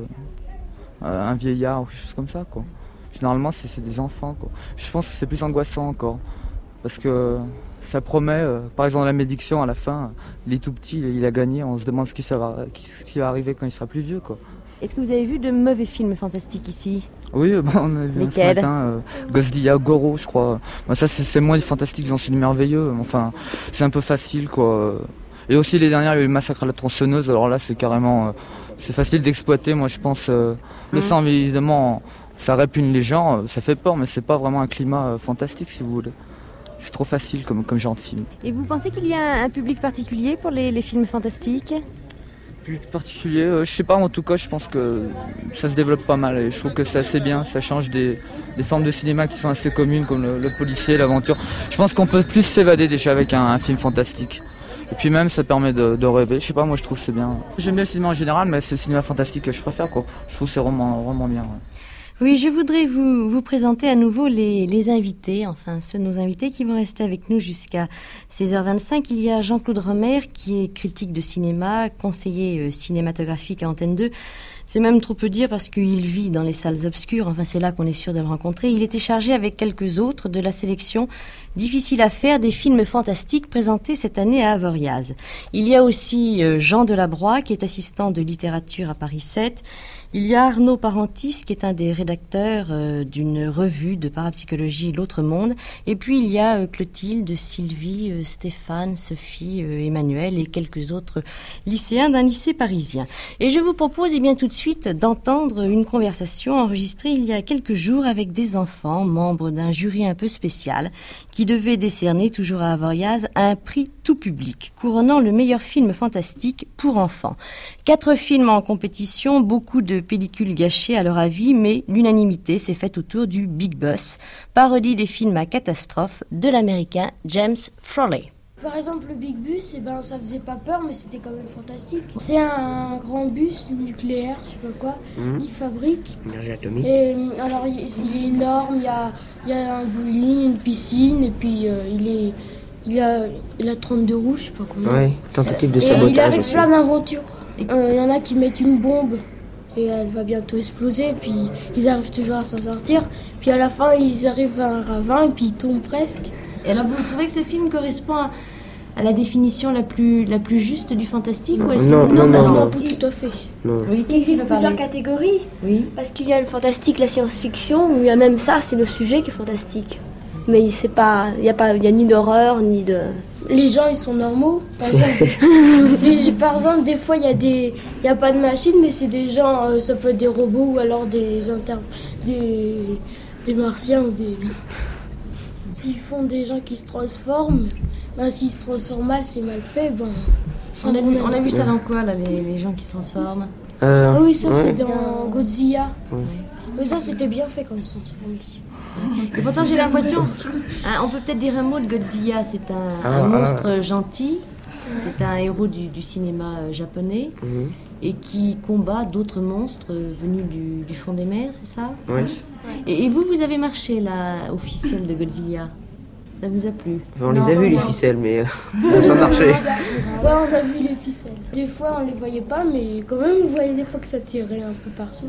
euh, un vieillard ou quelque chose comme ça, quoi. Généralement, c'est, c'est des enfants, quoi. Je pense que c'est plus angoissant encore. Parce que ça promet, euh, par exemple, la médiction à la fin, il est tout petit, il, il a gagné, on se demande ce qui, ça va, ce qui va arriver quand il sera plus vieux, quoi. Est-ce que vous avez vu de mauvais films fantastiques ici ? Oui, bah, on a vu un ce matin, euh, Gosdia, Goro, je crois. Bah, ça, c'est, c'est moins du fantastique, j'en suis du merveilleux. Enfin, c'est un peu facile, quoi. Et aussi, les dernières, il y a eu le massacre à la tronçonneuse, alors là, c'est carrément... Euh, c'est facile d'exploiter, moi, je pense. Euh, le sang, mmh. évidemment... Ça répugne les gens, ça fait peur, mais c'est pas vraiment un climat fantastique, si vous voulez. C'est trop facile comme, comme genre de film. Et vous pensez qu'il y a un public particulier pour les, les films fantastiques ? Public particulier, euh, je sais pas, en tout cas, je pense que ça se développe pas mal. Et je trouve que c'est assez bien, ça change des, des formes de cinéma qui sont assez communes, comme le, le policier, l'aventure. Je pense qu'on peut plus s'évader déjà avec un, un film fantastique. Et puis même, ça permet de, de rêver. Je sais pas, moi je trouve que c'est bien. J'aime bien le cinéma en général, mais c'est le cinéma fantastique que je préfère, quoi. Je trouve que c'est vraiment, vraiment bien. Ouais. Oui, je voudrais vous, vous présenter à nouveau les, les invités, enfin ceux de nos invités qui vont rester avec nous jusqu'à seize heures vingt-cinq. Il y a Jean-Claude Romer qui est critique de cinéma, conseiller cinématographique à Antenne deux. C'est même trop peu dire parce qu'il vit dans les salles obscures, enfin c'est là qu'on est sûr de le rencontrer. Il était chargé avec quelques autres de la sélection difficile à faire des films fantastiques présentés cette année à Avoriaz. Il y a aussi Jean Delabroix qui est assistant de littérature à Paris sept. Il y a Arnaud Parentis, qui est un des rédacteurs euh, d'une revue de parapsychologie L'Autre Monde. Et puis il y a euh, Clotilde, Sylvie, euh, Stéphane, Sophie, euh, Emmanuel et quelques autres lycéens d'un lycée parisien. Et je vous propose eh bien tout de suite d'entendre une conversation enregistrée il y a quelques jours avec des enfants, membres d'un jury un peu spécial, qui devait décerner, toujours à Avoriaz, un prix tout public, couronnant le meilleur film fantastique pour enfants. Quatre films en compétition, beaucoup de pellicules gâchées à leur avis, mais l'unanimité s'est faite autour du Big Bus, parodie des films à catastrophe de l'américain James Froley. Par exemple, le Big Bus, eh ben, ça faisait pas peur, mais c'était quand même fantastique. C'est un grand bus nucléaire, je sais pas quoi, mmh. qui fabrique. Énergie atomique. Et alors, il, il est énorme, il y a, il y a un bowling, une piscine, et puis euh, il est... Il a, il a trente-deux roues, je sais pas combien. Ouais, tentative de et sabotage il arrive aussi. Plein d'aventures. Il euh, y en a qui mettent une bombe et elle va bientôt exploser, puis ils arrivent toujours à s'en sortir. Puis à la fin, ils arrivent à un ravin et puis ils tombent presque. Et alors, vous trouvez que ce film correspond à, à la définition la plus, la plus juste du fantastique ou est-ce non, que... non, non, non, non, non. pas tout à fait. Non. Oui, Il existe plusieurs catégories. Oui. Parce qu'il y a le fantastique, la science-fiction, où il y a même ça, c'est le sujet qui est fantastique. Mais c'est pas, il y a pas, il y a ni d'horreur ni de. Les gens ils sont normaux. Par exemple, les, par exemple des fois il y a des, il y a pas de machine, mais c'est des gens, euh, ça peut être des robots ou alors des inter, des, des martiens ou des. S'ils font des gens qui se transforment, ben s'ils se transforment mal, c'est mal fait. Ben. On a, vu, on a vu ça dans quoi là, les, les gens qui se transforment? Euh, ah oui, ça ouais. c'est dans Godzilla. Ouais. Mais ça c'était bien fait quand ils se transforment. Et pourtant j'ai l'impression, hein, on peut peut-être dire un mot de Godzilla, c'est un, ah, un monstre ah. gentil, c'est un héros du, du cinéma japonais Mmh. et qui combat d'autres monstres venus du, du fond des mers, c'est ça? Ouais. Et, et vous, vous avez marché là, au ficelle de Godzilla? Ça vous a plu? On les Non, a vus, les non. ficelles, mais euh, ça n'a pas marché. Ouais, on a vu les ficelles. Des fois, on les voyait pas, mais quand même, on voyait des fois que ça tirait un peu partout.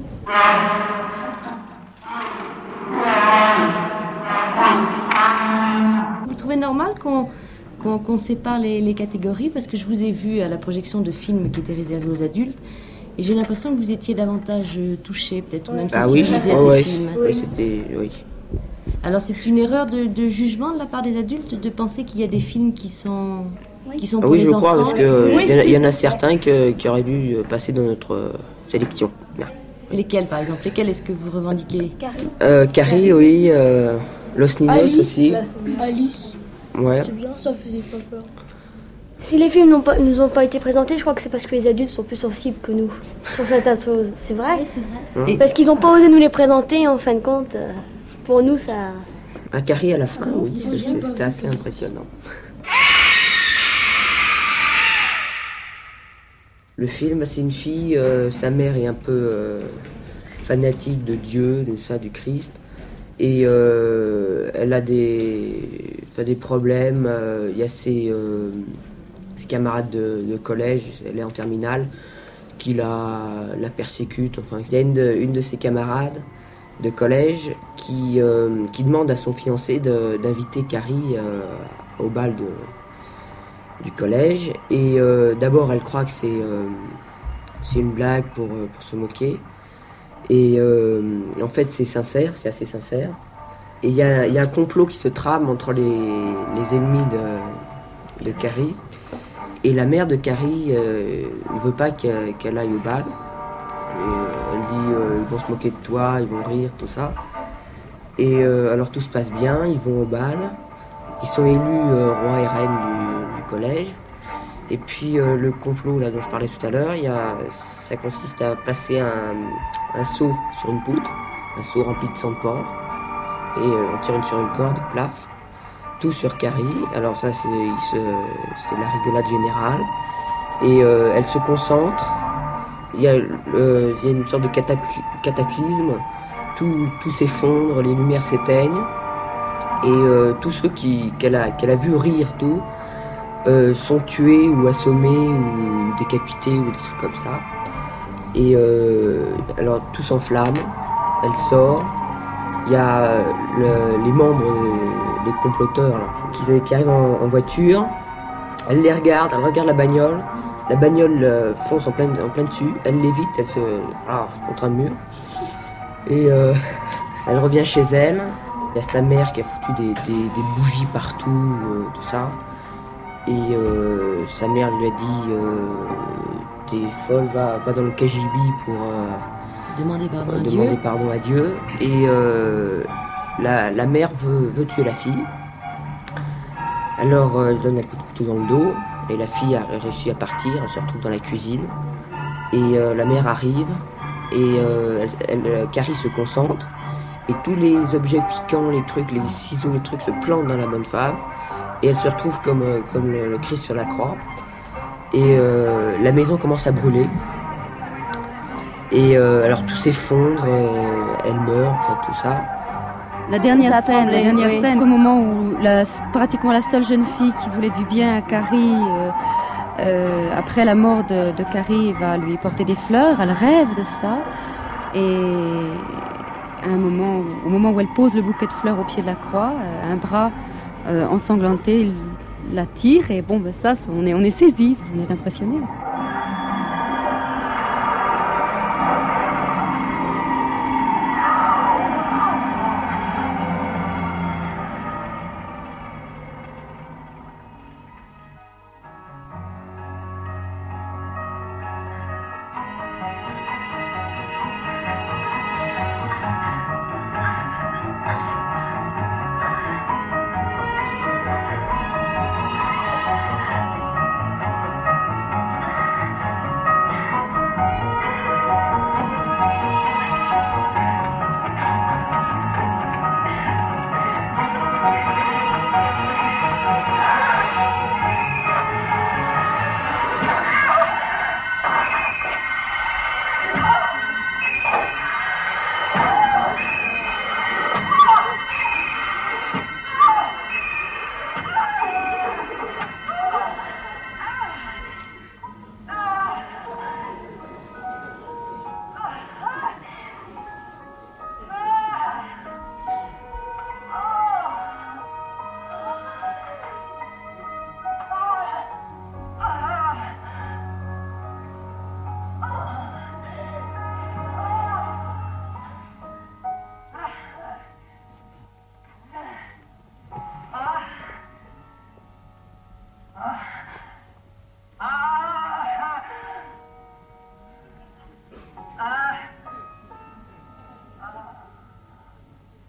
Vous trouvez normal qu'on qu'on qu'on sépare les, les catégories? Parce que je vous ai vu à la projection de films qui étaient réservés aux adultes. Et j'ai l'impression que vous étiez davantage euh, touché, peut-être, ou même Ah oui, sensibilisé oh, à ces ouais. films. Oui, c'était... Oui. Alors c'est une erreur de, de jugement de la part des adultes de penser qu'il y a des films qui sont, qui sont Ah pour oui, les je enfants. crois, parce qu'il Oui. y, en a- y en a certains que- qui auraient dû passer dans notre euh, sélection. Bien. Lesquels, par exemple? Lesquels est-ce que vous revendiquez? Euh, Carrie, oui. Euh, Los Niños Alice, aussi. Alice, Ouais. c'est bien, ça faisait pas peur. Si les films n'ont pas, nous ont pas été présentés, je crois que c'est parce que les adultes sont plus sensibles que nous sur certaines choses. C'est vrai? Oui, c'est vrai. Hum. Parce qu'ils n'ont pas osé nous les présenter, en fin de compte, euh, pour nous, ça... Un Carrie à la fin, Ah non, oui, c'était c'était bien. c'était assez impressionnant. Le film, c'est une fille, euh, sa mère est un peu euh, fanatique de Dieu, de ça, du Christ. Et euh, elle a des, enfin, des problèmes. euh, Il y a ses, euh, ses camarades de, de collège, elle est en terminale, qui la, la persécutent. Enfin, il y a une de, une de ses camarades de collège qui, euh, qui demande à son fiancé de- d'inviter Carrie euh, au bal de, du collège. Et euh, d'abord, elle croit que c'est euh, c'est une blague pour, euh, pour se moquer. Et euh, en fait, c'est sincère, c'est assez sincère. Et il y a, il y a un complot qui se trame entre les, les ennemis de, de Carrie. Et la mère de Carrie euh, ne veut pas qu'elle qu'elle aille au bal. Et, euh, elle dit euh, ils vont se moquer de toi, ils vont rire, tout ça. Et euh, alors tout se passe bien, ils vont au bal. Ils sont élus euh, roi et reine du, du collège. Et puis euh, le complot là dont je parlais tout à l'heure, il y a, ça consiste à placer un, un seau sur une poutre, un seau rempli de sang de porc, et euh, on tire une sur une corde, plaf, tout sur Carrie. Alors ça c'est, il se- c'est la rigolade générale, et euh, elle se concentre. Il y a, euh, il y a une sorte de catacly- cataclysme, tout, tout s'effondre, les lumières s'éteignent, et euh, tous ceux qui, qu'elle a, qu'elle a vu rire, tout, euh, sont tués ou assommés ou décapités ou des trucs comme ça. Et euh, alors tout s'enflamme, elle sort. Il y a euh, le- les membres euh, des comploteurs là, qui, qui arrivent en, en voiture. Elle les regarde, elle regarde la bagnole. La bagnole euh, fonce en plein, en plein dessus. Elle l'évite, elle se ah, contre un mur. Et euh, elle revient chez elle. Il y a sa mère qui a foutu des, des- des bougies partout, euh, tout ça. Et euh, sa mère lui a dit euh, t'es folle, va, va dans le K G B pour euh, Demander pardon euh, à demander Dieu. pardon à Dieu. Et euh, la, la mère veut, veut tuer la fille. Alors euh, elle donne un coup de couteau dans le dos. Et la fille a réussi à partir, elle se retrouve dans la cuisine. Et euh, la mère arrive. Et euh, elle, elle- Carrie se concentre. Et tous les objets piquants, les trucs, les ciseaux, les trucs se plantent dans la bonne femme. Et elle se retrouve comme, euh, comme le, le Christ sur la croix. Et euh, la maison commence à brûler. Et euh, alors tout s'effondre, euh, elle meurt, enfin tout ça. La dernière Ça a scène, la tremblé, dernière oui. scène, au moment où la, pratiquement la seule jeune fille qui voulait du bien à Carrie, euh, euh, après la mort de, de Carrie, va lui porter des fleurs. Elle rêve de ça. Et à un moment, au moment où elle pose le bouquet de fleurs au pied de la croix, euh, un bras euh, ensanglanté la tire. Et bon, ben ça, ça, on est, on est saisi, on est impressionné.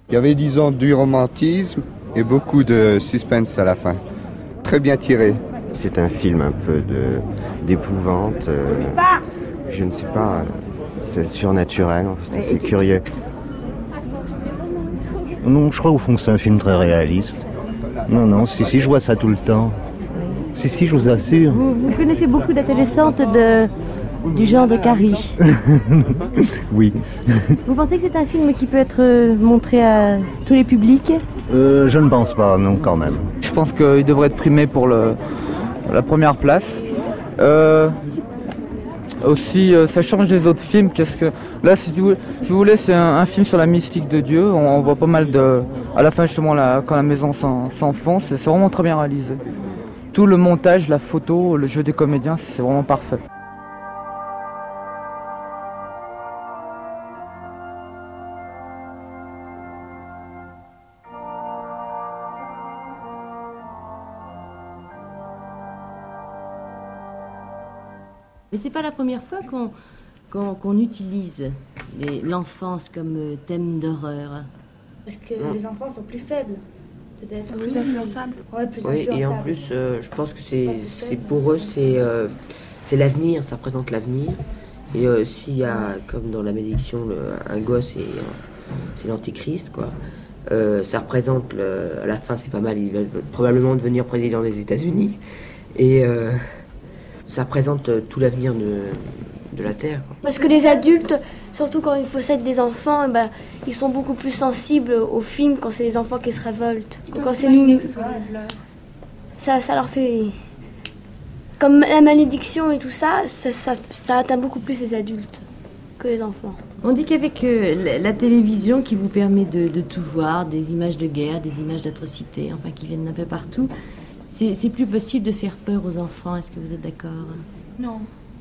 Il y avait, disons, du romantisme et beaucoup de suspense à la fin. Très bien tiré. C'est un film un peu de, d'épouvante. Euh, je ne sais pas, c'est surnaturel, c'est assez curieux. Non, je crois au fond que c'est un film très réaliste. Non, non, si, si, je vois ça tout le temps. Si, si, je vous assure. Vous, vous connaissez beaucoup d'adolescentes de, du genre de Carrie. Oui. Vous pensez que c'est un film qui peut être montré à tous les publics? euh, Je ne pense pas, non, quand même. Je pense qu'il devrait être primé pour le, la première place. Euh, aussi, euh, ça change des autres films. Qu'est-ce que là, si vous, si vous voulez, c'est un, un film sur la mystique de Dieu. On, on voit pas mal de, à la fin justement, la, quand la maison s'en, s'enfonce, c'est vraiment très bien réalisé. Tout le montage, la photo, le jeu des comédiens, c'est vraiment parfait. Mais c'est pas la première fois qu'on qu'on, qu'on utilise les, l'enfance comme euh, thème d'horreur. Parce que mmh. les enfants sont plus faibles, peut-être. Plus influençables. Ouais, plus oui, influençables. Et en plus, euh, je pense que c'est, c'est pour eux, c'est, euh, c'est l'avenir, ça représente l'avenir. Et euh, s'il y a, comme dans la malédiction, le, un gosse et euh, c'est l'antichrist, quoi. Euh, ça représente, le, à la fin, c'est pas mal, il va probablement devenir président des États-Unis. Et euh, ça représente tout l'avenir de, de la Terre, quoi. Parce que les adultes, surtout quand ils possèdent des enfants, eh ben, ils sont beaucoup plus sensibles aux films quand c'est les enfants qui se révoltent. Quand c'est nous, ça, ça leur fait... Comme la malédiction et tout ça, ça, ça, ça atteint beaucoup plus les adultes que les enfants. On dit qu'avec euh, la, la télévision qui vous permet de, de tout voir, des images de guerre, des images d'atrocités, enfin qui viennent d'un peu partout, c'est, c'est plus possible de faire peur aux enfants. Est-ce que vous êtes d'accord? Non.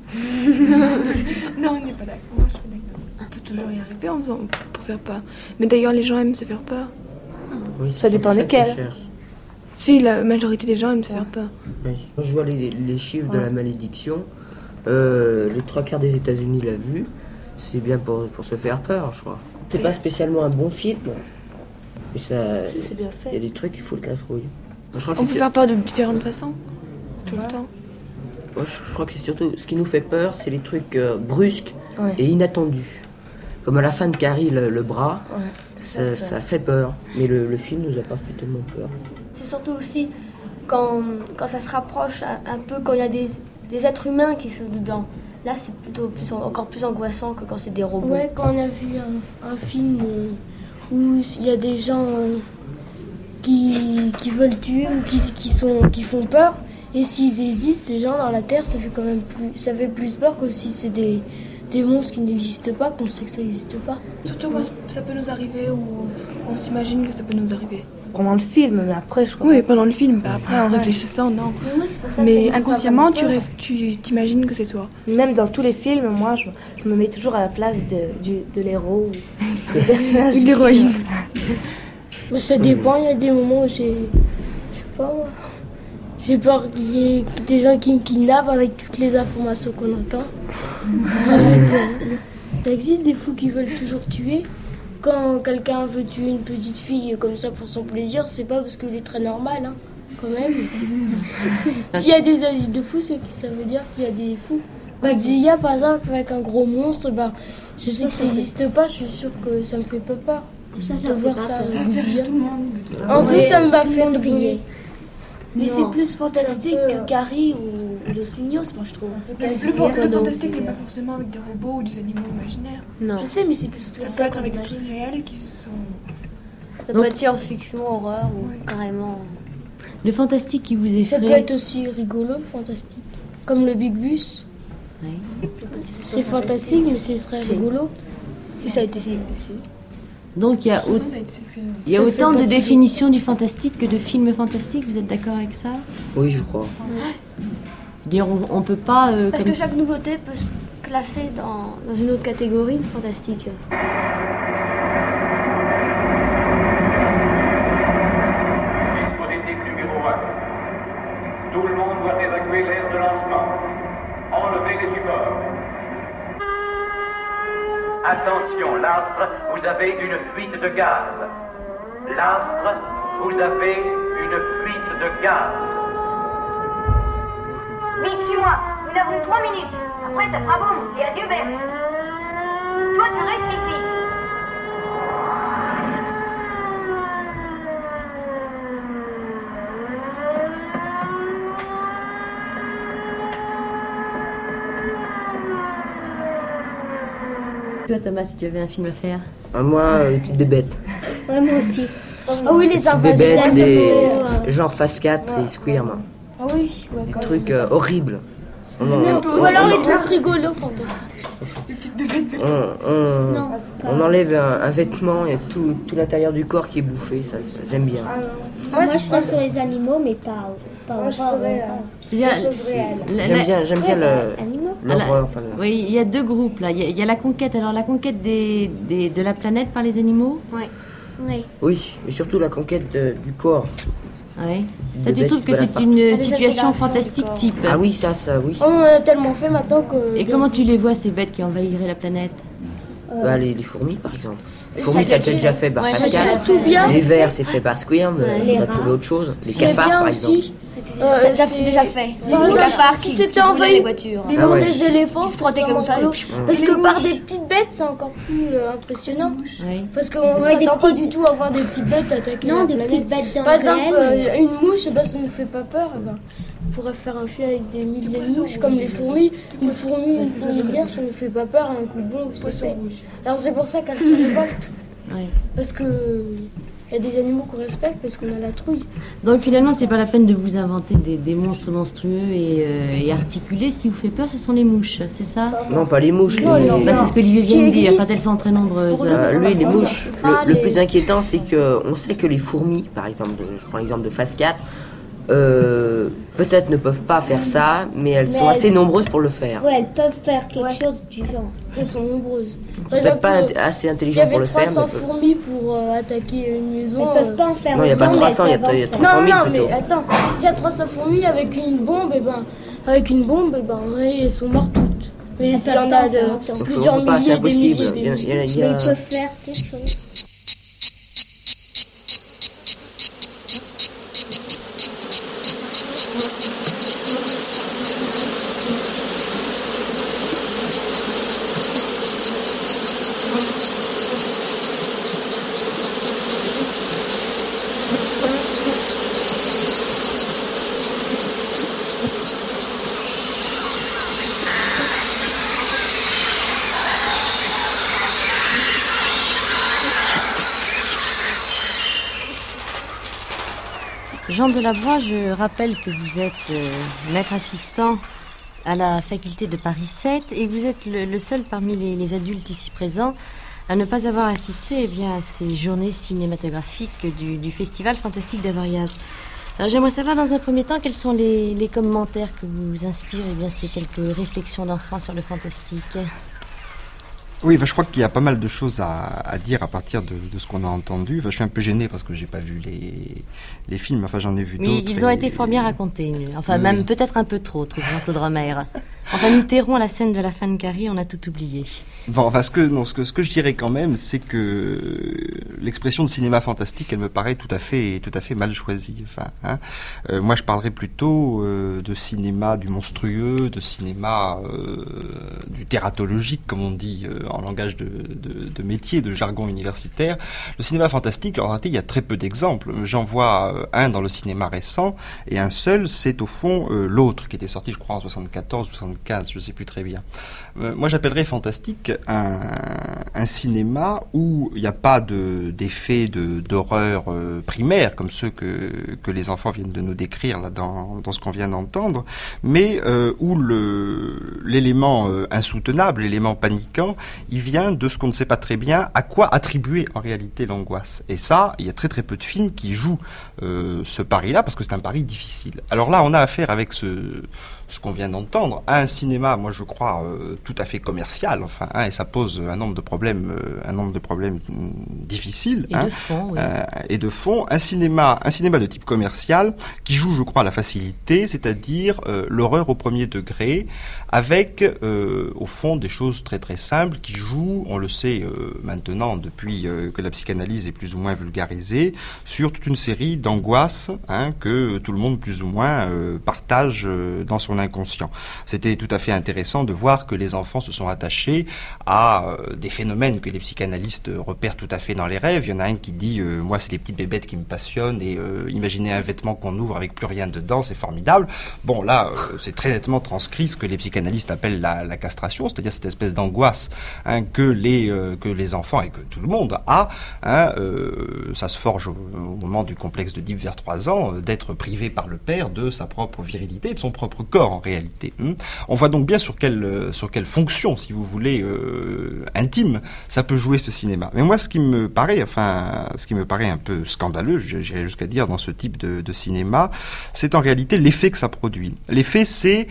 Non, on n'est pas d'accord. Moi, je suis d'accord. On peut toujours y arriver en faisant pour faire peur. Mais d'ailleurs, les gens aiment se faire peur. Oui, ça dépend desquels. Si, la majorité des gens aiment se faire peur. Oui. Quand je vois les, les chiffres ouais. de la malédiction, euh, les trois quarts des États-Unis l'a vu. C'est bien pour, pour se faire peur, je crois. C'est pas spécialement un bon film, mais ça, c'est bien fait. Il y a des trucs qui foutent la trouille. On peut faire peur de différentes façons, tout ouais. le temps. Moi, je, je crois que c'est surtout ce qui nous fait peur, c'est les trucs euh, brusques ouais. et inattendus. Comme à la fin de Carrie, le, le bras, ouais. ça, ça fait peur. Mais le, le film nous a pas fait tellement peur. C'est surtout aussi quand, quand ça se rapproche un, un peu, quand il y a des, des êtres humains qui sont dedans. Là, c'est plutôt plus, encore plus angoissant que quand c'est des robots. Ouais, quand on a vu un, un film euh, où il y a des gens euh, qui, qui veulent tuer ou qui, qui, sont, qui font peur, et s'ils existent, ces gens dans la Terre, ça fait quand même plus, ça fait plus peur que si c'est des, des monstres qui n'existent pas, qu'on sait que ça n'existe pas. Surtout quand ça peut nous arriver ou on s'imagine que ça peut nous arriver. Pendant le film, mais après, je crois. Oui, pendant le film, pas après en réfléchissant, non. Mais, oui, c'est pour ça mais inconsciemment, tu, rêves, tu t'imagines que c'est toi. Même dans tous les films, moi, je, je me mets toujours à la place de, de, de l'héros ou du personnage. Ou de l'héroïne. Mais ça dépend, il y a des moments où j'ai. Je sais pas moi. J'ai peur qu'il y ait des gens qui me kidnappent avec toutes les informations qu'on entend. Ça existe des fous qui veulent toujours tuer. Quand quelqu'un veut tuer une petite fille comme ça pour son plaisir, c'est pas parce qu'il est très normal, hein, quand même. S'il y a des asiles de fous, c'est que ça veut dire qu'il y a des fous. Godzilla, par exemple, avec un gros monstre, bah, je sais que ça n'existe pas, je suis sûre que ça me fait pas peur. Ça, ça de me voir fait ça, pas avec Godzilla. En plus, ça me va faire briller. Mais c'est plus fantastique que Carrie ou, ou Los Niños, moi je trouve. Le plus, plus fantastique n'est pas forcément avec des robots ou des animaux imaginaires. Non. Je sais, mais c'est plus ça, ça peut être avec des trucs réels qui sont. Ça peut être science-fiction, horreur ou ouais. carrément. Le fantastique qui vous effraie. Ça peut être aussi rigolo, fantastique. Comme le Big Bus. Oui. C'est fantastique, mais c'est très rigolo. Et ça a été essayé. Donc il y a, au... il y a autant de définitions du fantastique que de films fantastiques, vous êtes d'accord avec ça? Oui, je crois. Ouais. Dire on, on peut pas... Euh, Parce comme... que chaque nouveauté peut se classer dans, dans une autre catégorie de fantastique. Dispositif numéro un. Tout le monde doit évacuer l'aire de lancement. Enlevez les supports. Attention, l'astre, vous avez une fuite de gaz. L'astre, vous avez une fuite de gaz. Vite, suis-moi. Nous avons trois minutes. Après, ça fera boum et adieu vert. Toi, tu restes ici. Toi, Thomas, si tu avais un film à faire? Ah, moi, euh, les petites bébêtes. Ouais, moi aussi. Ah oui, les petites bébêtes, des... genre Fast Cat et Squirm. Ah oui, ouais, des trucs euh, horribles. On en... non, ou alors les trucs rigolos, fantastiques. On, on, on enlève un, un vêtement et tout, tout l'intérieur du corps qui est bouffé, ça, ça j'aime bien. Ah, moi, moi je pense sur les animaux, mais pas pas moi, horreur. J'aime bien, j'aime bien le, l'horreur. Enfin, le... Oui, il y a deux groupes là. Il y a, il y a la conquête. Alors la conquête des, des, de la planète par les animaux. Oui. Oui. Oui, et surtout la conquête de, du corps. Oui. Ça, tu trouves que c'est une ah, situation fantastique type? Ah oui, ça, ça, oui. On a tellement fait maintenant que... Et comment tu les vois, ces bêtes qui envahiraient la planète? euh... bah, les, les fourmis, par exemple. Les fourmis, ça a déjà fait par Fast Cat. Ouais, les vers, c'est fait par Squirm. Ouais, on a trouvé autre chose. Les cafards, par exemple. Euh, déjà, déjà fait. Les cafards qui s'étaient envahis des ah ouais. des éléphants, se frottaient comme ça. Parce que par des petites bêtes, c'est encore plus euh, impressionnant. Oui. Parce qu'on ne s'attend pas du tout à voir des petites bêtes attaquer. Non, la des planète. petites bêtes dans Par le exemple, réel. euh, une mouche, bah, ça ne nous fait pas peur. Bah, on pourrait faire un film avec des milliers de mouches, comme les fourmis. Une fourmi, une fourmilière, ça ne nous fait pas peur. Un coup de bombe, c'est fait. Alors c'est pour ça qu'elles se révoltent. Oui. Parce que il y a des animaux qu'on respecte parce qu'on a la trouille. Donc finalement, c'est pas la peine de vous inventer des, des monstres monstrueux et, euh, et articulés. Ce qui vous fait peur, ce sont les mouches, c'est ça? Non, pas les mouches. Non, les... non, bah, c'est ce que Olivier vient de dire, quand elles sont très nombreuses. Euh, lui, les mouches. Le, ah, le les... plus inquiétant, c'est qu'on sait que les fourmis, par exemple, de, je prends l'exemple de Fast Cat, euh, peut-être ne peuvent pas faire ça, mais elles mais sont elles... assez nombreuses pour le faire. Oui, elles peuvent faire quelque ouais. chose du genre. Elles sont nombreuses. Elles ne sont pas int- assez intelligentes pour le faire. Il y avait trois cents fourmis pour euh, attaquer une maison. Elles ne peuvent pas en faire. Non, il n'y a pas trois cents, il y a trois cents mille Non, non, plutôt. mais attends, s'il y a trois cents fourmis avec une bombe, et ben, avec une bombe, et ben, elles sont mortes toutes. Mais il y en a de plusieurs milliers, des milliers, des milliers. Mais ils peuvent faire quelque chose. Jean Delabroix, je rappelle que vous êtes euh, maître assistant à la faculté de Paris sept et vous êtes le, le seul parmi les, les adultes ici présents à ne pas avoir assisté eh bien, à ces journées cinématographiques du, du Festival Fantastique d'Avoriaz. Alors j'aimerais savoir dans un premier temps quels sont les, les commentaires que vous inspirent eh bien, ces quelques réflexions d'enfants sur le fantastique. Oui, enfin, je crois qu'il y a pas mal de choses à, à dire à partir de, de ce qu'on a entendu. Enfin, je suis un peu gêné parce que j'ai pas vu les, les films. Enfin, j'en ai vu oui, d'autres. Ils et... ont été fort bien racontés. Enfin, oui. Même peut-être un peu trop, trouve Jean-Claude Romer. Enfin, nous tairons à la scène de la fin de Carrie, on a tout oublié. Bon, enfin, ce que, non, ce que, ce que je dirais quand même, c'est que l'expression de cinéma fantastique, elle me paraît tout à fait, tout à fait mal choisie. Enfin, hein. euh, moi, je parlerais plutôt euh, de cinéma du monstrueux, de cinéma euh, du tératologique, comme on dit euh, en langage de, de, de métier, de jargon universitaire. Le cinéma fantastique, en réalité, il y a très peu d'exemples. J'en vois euh, un dans le cinéma récent, et un seul, c'est au fond euh, l'autre, qui était sorti, je crois, en soixante-quatorze, soixante-quinze, je sais plus très bien. Euh, moi, j'appellerais fantastique un, un cinéma où il n'y a pas de, d'effets de, d'horreur euh, primaires, comme ceux que, que les enfants viennent de nous décrire là, dans, dans ce qu'on vient d'entendre, mais euh, où le, l'élément euh, insoutenable, l'élément paniquant, il vient de ce qu'on ne sait pas très bien à quoi attribuer en réalité l'angoisse. Et ça, il y a très très peu de films qui jouent euh, ce pari-là, parce que c'est un pari difficile. Alors là, on a affaire avec ce... ce qu'on vient d'entendre, à un cinéma, moi je crois, euh, tout à fait commercial, enfin, hein, et ça pose un nombre de problèmes, euh, un nombre de problèmes mm, difficiles. Et hein, de fond, oui. euh, et de fond, un cinéma, un cinéma de type commercial qui joue, je crois, la facilité, c'est-à-dire euh, l'horreur au premier degré, avec, euh, au fond, des choses très très simples qui jouent, on le sait euh, maintenant, depuis euh, que la psychanalyse est plus ou moins vulgarisée, sur toute une série d'angoisses hein, que tout le monde plus ou moins euh, partage euh, dans son inconscient. C'était tout à fait intéressant de voir que les enfants se sont attachés à euh, des phénomènes que les psychanalystes repèrent tout à fait dans les rêves. Il y en a un qui dit euh, moi c'est les petites bébêtes qui me passionnent et euh, imaginez un vêtement qu'on ouvre avec plus rien dedans, c'est formidable. Bon là euh, c'est très nettement transcrit ce que les psychanalystes appellent la, la castration, c'est-à-dire cette espèce d'angoisse hein, que les euh, que les enfants et que tout le monde a. Hein, euh, ça se forge au, au moment du complexe d'Oedipe vers trois ans, euh, d'être privé par le père de sa propre virilité et de son propre corps en réalité. Hein. On voit donc bien sur quelle euh, sur quelle fonction, si vous voulez, euh, intime, ça peut jouer ce cinéma. Mais moi, ce qui me paraît, enfin, ce qui me paraît un peu scandaleux, j'irais jusqu'à dire dans ce type de, de cinéma, c'est en réalité l'effet que ça produit. L'effet, c'est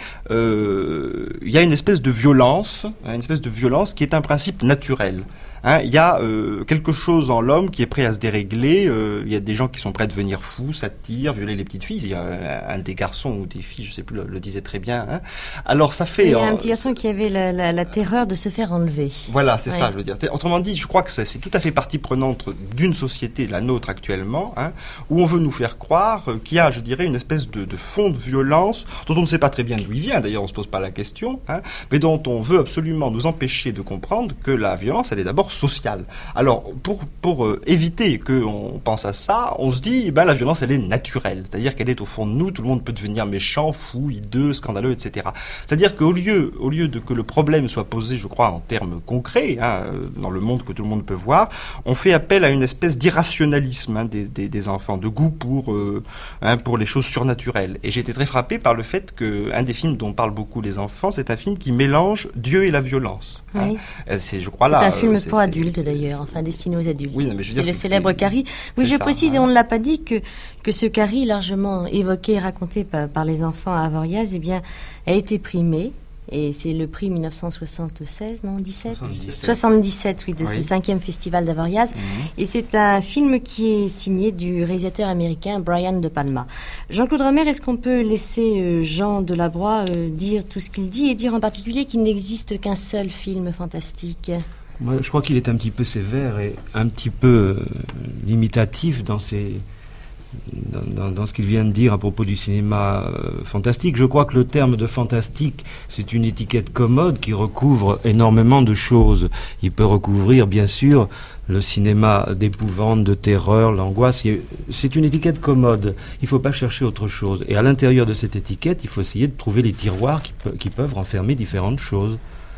euh, il y a une espèce de violence, une espèce de violence qui est un principe naturel. Hein, il y a euh, quelque chose en l'homme qui est prêt à se dérégler. Euh, il y a des gens qui sont prêts à devenir fous, s'attirent, violer les petites filles. Il y a un des garçons ou des filles, je sais plus, le, le disait très bien. Hein. Alors ça fait. Il y a euh, un petit garçon qui avait la, la, la terreur de se faire enlever. Voilà, c'est ouais. ça, je veux dire. Autrement dit, je crois que c'est, c'est tout à fait partie prenante d'une société, la nôtre actuellement, hein, où on veut nous faire croire qu'il y a, je dirais, une espèce de, de fond de violence dont on ne sait pas très bien d'où il vient. D'ailleurs, on se pose pas la question, hein, mais dont on veut absolument nous empêcher de comprendre que la violence, elle est d'abord sociale. Alors, pour, pour euh, éviter qu'on pense à ça, on se dit, ben, la violence, elle est naturelle. C'est-à-dire qu'elle est au fond de nous, tout le monde peut devenir méchant, fou, hideux, scandaleux, et cetera. C'est-à-dire qu'au lieu, au lieu de que le problème soit posé, je crois, en termes concrets, hein, dans le monde que tout le monde peut voir, on fait appel à une espèce d'irrationalisme hein, des, des, des enfants, de goût pour, euh, hein, pour les choses surnaturelles. Et j'ai été très frappé par le fait qu'un des films dont parlent beaucoup les enfants, c'est un film qui mélange Dieu et la violence. Oui. Hein. C'est, je crois, c'est là, un film c'est, pour c'est, adultes d'ailleurs, enfin destiné aux adultes. Oui, non, mais je veux c'est dire, le c'est, célèbre c'est, Carrie. Oui, je ça, précise, hein. et on ne l'a pas dit, que, que ce Carrie, largement évoqué et raconté par, par les enfants à Avoriaz, eh bien, a été primé. Et c'est le prix dix-neuf cent soixante-seize, non, dix-sept soixante-dix-sept. soixante-dix-sept, oui, de oui. ce cinquième festival d'Avoriaz. Mm-hmm. Et c'est un film qui est signé du réalisateur américain Brian De Palma. Jean-Claude Romer, est-ce qu'on peut laisser euh, Jean Delabroix euh, dire tout ce qu'il dit et dire en particulier qu'il n'existe qu'un seul film fantastique ? Moi, je crois qu'il est un petit peu sévère et un petit peu euh, limitatif dans ses... Dans, dans, dans ce qu'il vient de dire à propos du cinéma euh, fantastique. Je crois que le terme de fantastique, c'est une étiquette commode qui recouvre énormément de choses. Il peut recouvrir, bien sûr, le cinéma d'épouvante, de terreur, l'angoisse. C'est une étiquette commode. Il ne faut pas chercher autre chose. Et à l'intérieur de cette étiquette, il faut essayer de trouver les tiroirs qui, pe- qui peuvent renfermer différentes choses.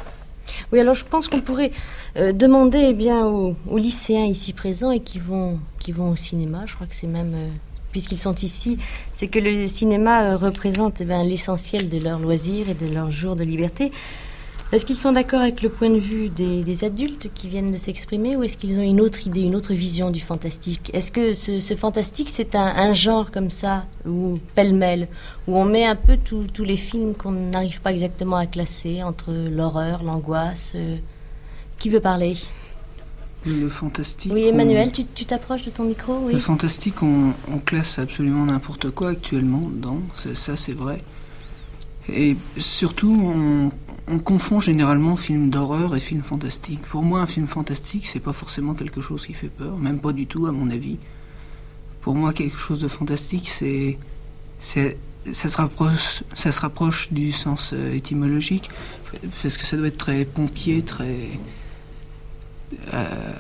Oui, alors je pense qu'on pourrait euh, demander eh bien, aux, aux lycéens ici présents et qui vont, qui vont au cinéma, je crois que c'est même, euh, puisqu'ils sont ici, c'est que le cinéma euh, représente eh bien, l'essentiel de leur loisir et de leur jour de liberté. Est-ce qu'ils sont d'accord avec le point de vue des, des adultes qui viennent de s'exprimer ou est-ce qu'ils ont une autre idée, une autre vision du fantastique ? Est-ce que ce, ce fantastique, c'est un, un genre comme ça, ou pêle-mêle, où on met un peu tous les films qu'on n'arrive pas exactement à classer entre l'horreur, l'angoisse euh, Qui veut parler ? Le fantastique... Oui, Emmanuel, on... tu, tu t'approches de ton micro, oui. Le fantastique, on, on classe absolument n'importe quoi actuellement dedans, c'est, ça c'est vrai. Et surtout, on... On confond généralement film d'horreur et film fantastique. Pour moi, un film fantastique, c'est pas forcément quelque chose qui fait peur, même pas du tout, à mon avis. Pour moi, quelque chose de fantastique, c'est, c'est, ça se rapproche, ça se rapproche du sens euh, étymologique, parce que ça doit être très pompier, très, euh,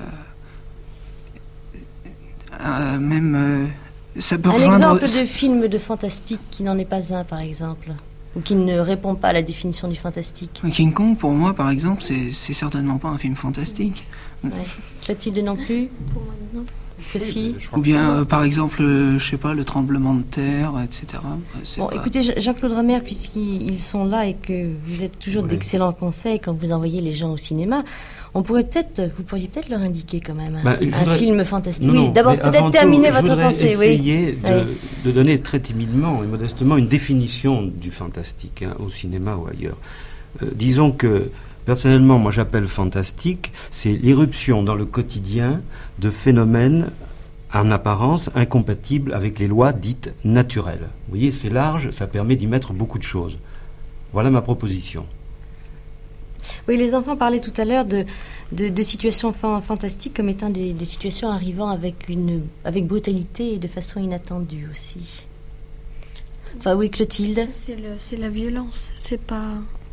euh, même, euh, ça peut un rejoindre... exemple de film de fantastique qui n'en est pas un, par exemple. Ou qui ne répond pas à la définition du fantastique. King Kong, pour moi, par exemple, c'est, c'est certainement pas un film fantastique. Ouais. Clotilde non plus. Pour moi, non. Sophie. Ou bien, euh, par exemple, euh, je sais pas, le tremblement de terre, et cetera. C'est bon, pas... écoutez, Jean-Claude Romer, puisqu'ils sont là et que vous êtes toujours ouais. d'excellents conseils quand vous envoyez les gens au cinéma, On pourrait peut-être, vous pourriez peut-être leur indiquer quand même un, bah, un voudrais... film fantastique. Non, oui, non, d'abord peut-être terminer tout, votre pensée. Je voudrais essayer oui. de, oui. de donner très timidement et modestement une définition du fantastique, hein, au cinéma ou ailleurs. Euh, disons que, personnellement, moi j'appelle fantastique, c'est l'irruption dans le quotidien de phénomènes en apparence incompatibles avec les lois dites naturelles. Vous voyez, c'est large, ça permet d'y mettre beaucoup de choses. Voilà ma proposition. Oui, les enfants parlaient tout à l'heure de, de, de situations fan, fantastiques comme étant des, des situations arrivant avec, une, avec brutalité et de façon inattendue aussi. Enfin oui, Clotilde. C'est, le, c'est la violence, c'est pas...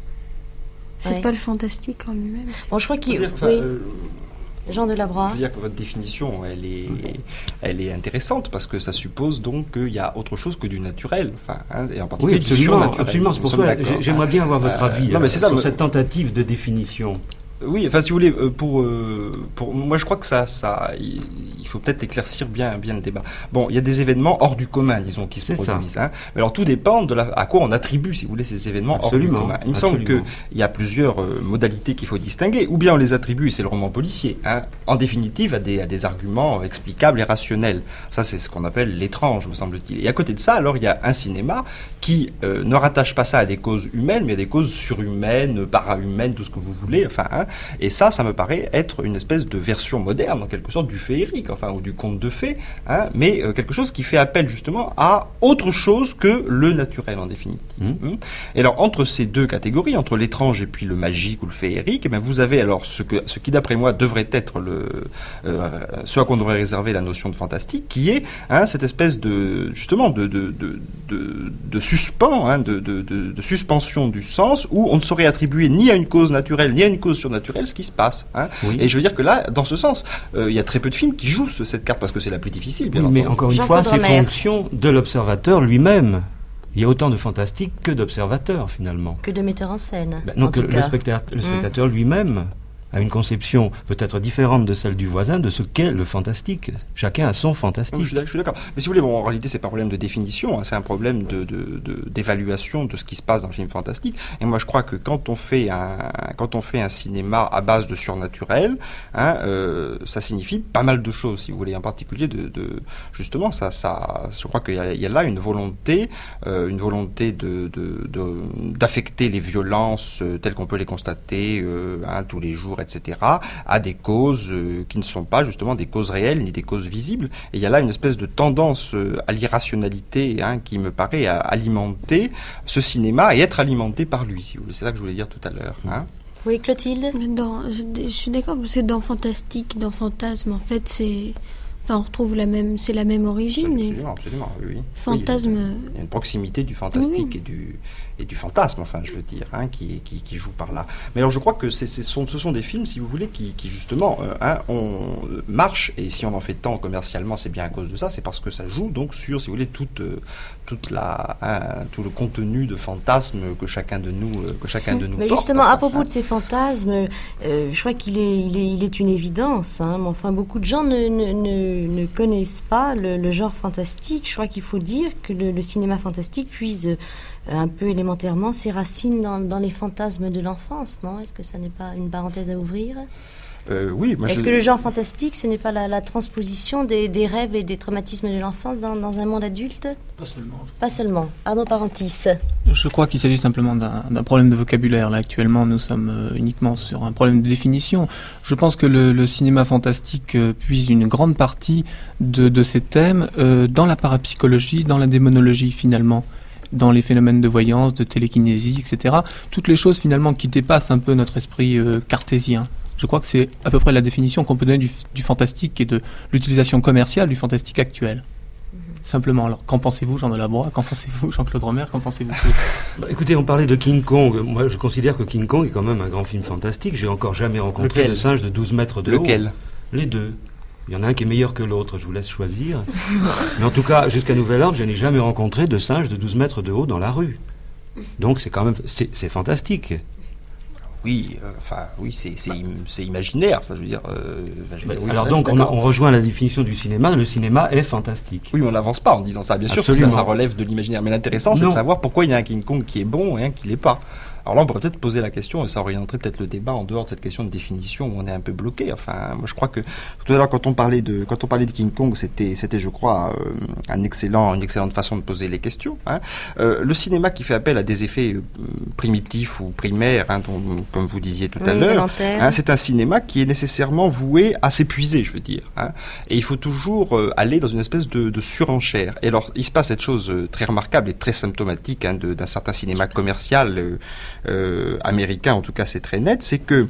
C'est ouais. pas le fantastique en lui-même. C'est... Bon, je crois qu'il... Dire, oui. euh, Jean Delabroix. Je veux dire que votre définition, elle est, elle est intéressante parce que ça suppose donc qu'il y a autre chose que du naturel, enfin, hein, et en particulier oui, du surnaturel. Absolument, c'est pour ça que j'aimerais bien avoir votre euh, avis non, mais c'est ça, sur mais... cette tentative de définition. Oui, enfin, si vous voulez, pour, pour moi, je crois que ça, ça, il faut peut-être éclaircir bien, bien le débat. Bon, il y a des événements hors du commun, disons, qui se produisent. Hein. Mais alors, tout dépend de la, à quoi on attribue, si vous voulez, ces événements absolument, hors du commun. Il me absolument. semble qu'il y a plusieurs euh, modalités qu'il faut distinguer. Ou bien on les attribue, et c'est le roman policier, hein, en définitive, à des, à des arguments explicables et rationnels. Ça, c'est ce qu'on appelle l'étrange, me semble-t-il. Et à côté de ça, alors, il y a un cinéma qui euh, ne rattache pas ça à des causes humaines, mais à des causes surhumaines, para-humaines, tout ce que vous voulez. Enfin, hein, et ça, ça me paraît être une espèce de version moderne, en quelque sorte, du féerique, enfin, ou du conte de fées, hein, mais euh, quelque chose qui fait appel justement à autre chose que le naturel, en définitive. Mmh. Et alors, entre ces deux catégories, entre l'étrange et puis le magique ou le féerique, eh bien, vous avez alors ce, que, ce qui, d'après moi, devrait être le, euh, ce à quoi on devrait réserver la notion de fantastique, qui est hein, cette espèce de, justement, de, de, de, de, de suspens, hein, de, de, de, de suspension du sens, où on ne saurait attribuer ni à une cause naturelle, ni à une cause surnaturelle ce qui se passe. Hein. Oui. Et je veux dire que là, dans ce sens, euh, il y a très peu de films qui jouent cette carte, parce que c'est la plus difficile, bien oui, entendu. Mais encore une fois, c'est fonction de l'observateur lui-même. Il y a autant de fantastique que d'observateurs, finalement. Que de metteurs en scène. Ben, non, en que tout le, cas. spectateur, le spectateur mmh. lui-même a une conception peut-être différente de celle du voisin de ce qu'est le fantastique. Chacun a son fantastique. Oui, je suis d'accord. Mais si vous voulez, bon, en réalité, c'est pas un problème de définition, hein, c'est un problème de, de, de, d'évaluation de ce qui se passe dans le film fantastique. Et moi, je crois que quand on fait un, quand on fait un cinéma à base de surnaturel, hein, euh, ça signifie pas mal de choses, si vous voulez. En particulier, de, de justement, ça, ça, je crois qu'il y a, il y a là une volonté, euh, une volonté de, de, de, d'affecter les violences euh, telles qu'on peut les constater euh, hein, tous les jours, et cetera, à des causes euh, qui ne sont pas justement des causes réelles ni des causes visibles. Et il y a là une espèce de tendance euh, à l'irrationalité hein, qui me paraît à alimenter ce cinéma et être alimenté par lui, si vous voulez. C'est ça que je voulais dire tout à l'heure. Hein. Oui, Clotilde. Dans, je, je suis d'accord, c'est dans fantastique, dans fantasme, en fait, c'est... Enfin, on retrouve la même, c'est la même origine. Absolument, absolument, oui. Fantasme. Oui, il y a une proximité du fantastique oui. et du et du fantasme, enfin, je veux dire, hein, qui, qui qui joue par là. Mais alors, je crois que c'est, c'est sont, ce sont des films, si vous voulez, qui, qui justement, euh, hein, on marche. Et si on en fait tant commercialement, c'est bien à cause de ça. C'est parce que ça joue donc sur, si vous voulez, toute toute la hein, tout le contenu de fantasme que chacun de nous euh, que chacun de nous. Mais porte, justement, enfin, à propos hein. de ces fantasmes, euh, je crois qu'il est il est il est une évidence. Hein, mais enfin, beaucoup de gens ne ne, ne, ne connaissent pas le, le genre fantastique. Je crois qu'il faut dire que le, le cinéma fantastique puise euh, un peu élémentairement ses racines dans, dans les fantasmes de l'enfance, non ? Est-ce que ça n'est pas une parenthèse à ouvrir ? Euh, oui, moi Est-ce je... que le genre fantastique, ce n'est pas la, la transposition des, des rêves et des traumatismes de l'enfance dans, dans un monde adulte ? Pas seulement. Pas seulement. Arnaud Parentis. Je crois qu'il s'agit simplement d'un, d'un problème de vocabulaire. Là, actuellement, nous sommes euh, uniquement sur un problème de définition. Je pense que le, le cinéma fantastique euh, puise une grande partie de, de ces thèmes euh, dans la parapsychologie, dans la démonologie, finalement, dans les phénomènes de voyance, de télékinésie, et cetera. Toutes les choses, finalement, qui dépassent un peu notre esprit euh, cartésien. Je crois que c'est à peu près la définition qu'on peut donner du, du fantastique et de l'utilisation commerciale du fantastique actuel. Mmh. Simplement. Alors, qu'en pensez-vous, Jean Delabroix ? Qu'en pensez-vous, Jean-Claude Romer ? Qu'en pensez-vous ? Bah, écoutez, on parlait de King Kong. Moi, je considère que King Kong est quand même un grand film fantastique. J'ai encore jamais rencontré Lequel ? de singe de douze mètres de Lequel ? haut. Lequel ? Les deux. Il y en a un qui est meilleur que l'autre, je vous laisse choisir. Mais en tout cas, jusqu'à nouvel ordre, je n'ai jamais rencontré de singe de douze mètres de haut dans la rue. Donc c'est quand même... C'est, c'est fantastique. Oui, euh, enfin, oui, c'est, c'est, c'est imaginaire. Enfin, je veux dire. Euh, je veux dire oui, alors là, donc, on, a, on rejoint la définition du cinéma. Le cinéma est fantastique. Oui, mais on n'avance pas en disant ça. Bien sûr, que ça, ça relève de l'imaginaire. Mais l'intéressant, c'est non. de savoir pourquoi il y a un King Kong qui est bon et un qui l'est pas. Alors là, on pourrait peut-être poser la question, et ça orienterait peut-être le débat en dehors de cette question de définition où on est un peu bloqué. Enfin, moi, je crois que tout à l'heure, quand on parlait de, quand on parlait de King Kong, c'était, c'était, je crois, euh, un excellent, une excellente façon de poser les questions. Hein. Euh, le cinéma qui fait appel à des effets euh, primitifs ou primaires, hein, dont, comme vous disiez tout à oui, l'heure, hein, c'est un cinéma qui est nécessairement voué à s'épuiser, je veux dire. Hein. Et il faut toujours euh, aller dans une espèce de, de surenchère. Et alors, il se passe cette chose euh, très remarquable et très symptomatique hein, de, d'un certain cinéma commercial euh, euh, américain, en tout cas c'est très net, c'est que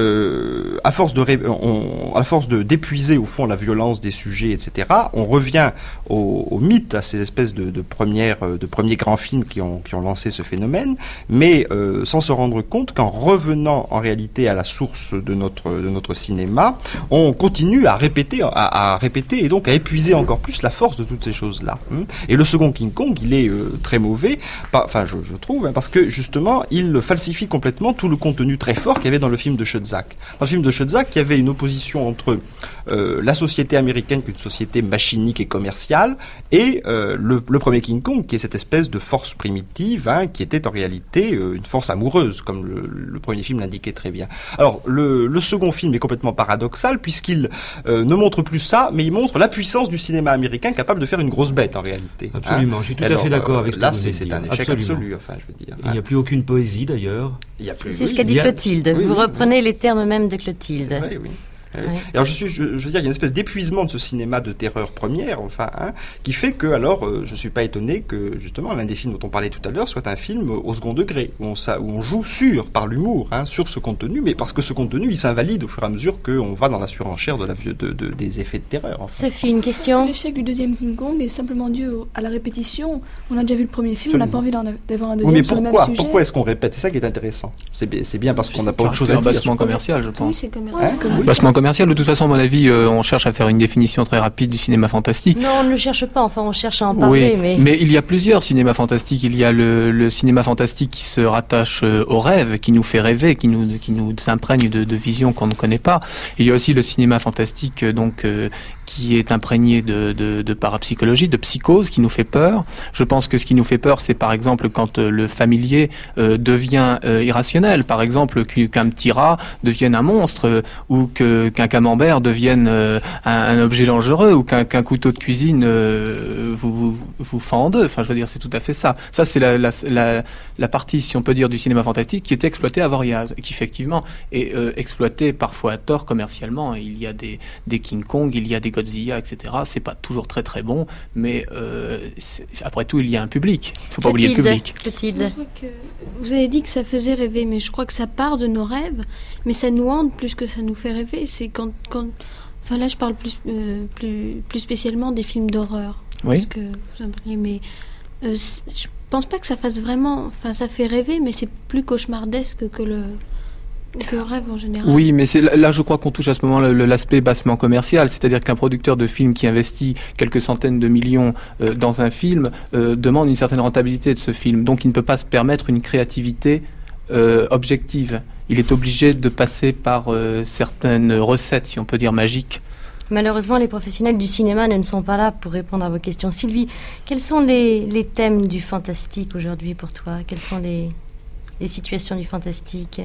euh, à force de ré- on, à force de d'épuiser au fond la violence des sujets, et cetera, on revient au, au mythe, à ces espèces de, de premières, de premiers grands films qui ont qui ont lancé ce phénomène, mais euh, sans se rendre compte qu'en revenant en réalité à la source de notre de notre cinéma, on continue à répéter, à, à répéter et donc à épuiser encore plus la force de toutes ces choses-là. Et le second King Kong, il est euh, très mauvais, pas, enfin je, je trouve, hein, parce que justement, il falsifie complètement tout le contenu très fort qu'il y avait dans le film de Schoedsack. Dans le film de Schoedsack, il y avait une opposition entre euh, la société américaine, qui est une société machinique et commerciale, et euh, le, le premier King Kong, qui est cette espèce de force primitive, hein, qui était en réalité euh, une force amoureuse, comme le, le premier film l'indiquait très bien. Alors, le, le second film est complètement paradoxal, puisqu'il euh, ne montre plus ça, mais il montre la puissance du cinéma américain capable de faire une grosse bête, en réalité. Absolument, hein. je suis tout Alors, à fait d'accord avec euh, ce là, que vous c'est, venez de c'est dire. un échec Absolument. absolu, enfin, je veux dire. Il n'y a plus aucune poésie, d'ailleurs. Il y a plus, C'est oui, ce qu'a dit il y a- Clotilde. oui, Vous oui, reprenez les termes même de Clotilde. C'est vrai, oui. Oui. Ouais. Alors je suis, je, je veux dire, il y a une espèce d'épuisement de ce cinéma de terreur première, enfin, hein, qui fait que, alors, euh, je suis pas étonné que justement l'un des films dont on parlait tout à l'heure soit un film au second degré, où on, ça, où on joue sur, par l'humour, hein, sur ce contenu, mais parce que ce contenu, il s'invalide au fur et à mesure qu'on va dans la surenchère de la, de, de, des effets de terreur. Enfin. Sophie, une question. L'échec du deuxième King Kong est simplement dû au- à la répétition. On a déjà vu le premier film, Absolument. on n'a pas envie d'en a- d'avoir un Oui, deuxième mais sur le même pourquoi, sujet. pourquoi est-ce qu'on répète? C'est ça qui est intéressant. C'est bien, c'est bien parce qu'on n'a pas autre chose à C'est un dire. bassement commercial, je pense. Oui, c'est commercial. Hein? Oui. Bassement commercial, de toute façon, à mon avis, euh, on cherche à faire une définition très rapide du cinéma fantastique. Non, on ne le cherche pas, enfin on cherche à en parler, Oui, mais... il y a plusieurs cinémas fantastiques. Il y a le, le cinéma fantastique qui se rattache euh, au rêve, qui nous fait rêver, qui nous, qui nous imprègne de, de visions qu'on ne connaît pas. Et il y a aussi le cinéma fantastique, euh, donc, euh, qui est imprégné de, de, de parapsychologie, de psychose, qui nous fait peur. Je pense que ce qui nous fait peur, c'est par exemple quand euh, le familier euh, devient euh, irrationnel. Par exemple, qu'un petit rat devienne un monstre, euh, ou que, qu'un camembert devienne euh, un, un objet dangereux, ou qu'un, qu'un couteau de cuisine euh, vous, vous, vous fend en deux. Enfin, je veux dire, c'est tout à fait ça. Ça, c'est la, la, la, la partie, si on peut dire, du cinéma fantastique qui est exploitée à Voriaz, et qui effectivement est euh, exploitée parfois à tort commercialement. Il y a des, des King Kong, il y a des Godzilla, et cetera. C'est pas toujours très très bon, mais euh, après tout, il y a un public. Il faut pas oublier le public. Clotilde. Je crois que vous avez dit que ça faisait rêver, mais je crois que ça part de nos rêves, mais ça nous hante plus que ça nous fait rêver. C'est quand, quand enfin là, je parle plus, euh, plus, plus spécialement des films d'horreur. Oui. Parce que vous en parliez, mais euh, je pense pas que ça fasse vraiment. Enfin, ça fait rêver, mais c'est plus cauchemardesque que le. Que le rêve en général. Oui, mais c'est là, je crois qu'on touche à ce moment le, l'aspect bassement commercial, c'est-à-dire qu'un producteur de film qui investit quelques centaines de millions euh, dans un film euh, demande une certaine rentabilité de ce film, donc il ne peut pas se permettre une créativité euh, objective. Il est obligé de passer par euh, certaines recettes, si on peut dire magiques. Malheureusement, les professionnels du cinéma ne sont pas là pour répondre à vos questions. Sylvie, quels sont les, les thèmes du fantastique aujourd'hui pour toi? Quelles sont les, les situations du fantastique?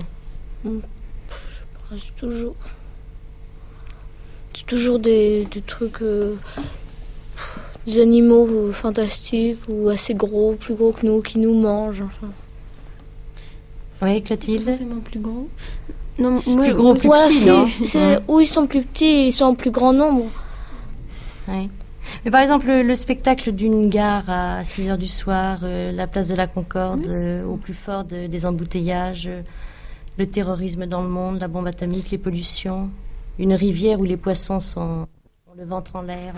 C'est toujours, c'est toujours des, des trucs, euh, des animaux euh, fantastiques ou assez gros, plus gros que nous, qui nous mangent. Enfin. Oui, Clotilde. Forcément plus gros. Non, moi, plus gros, plus Ouais, petit, c'est, non c'est, Ouais. Ou ils sont plus petits, ils sont en plus grand nombre. Oui. Mais par exemple, le, le spectacle d'une gare à six heures du soir, euh, la place de la Concorde, euh, au plus fort de- des embouteillages, euh, le terrorisme dans le monde, la bombe atomique, les pollutions, une rivière où les poissons sont, ont le ventre en l'air.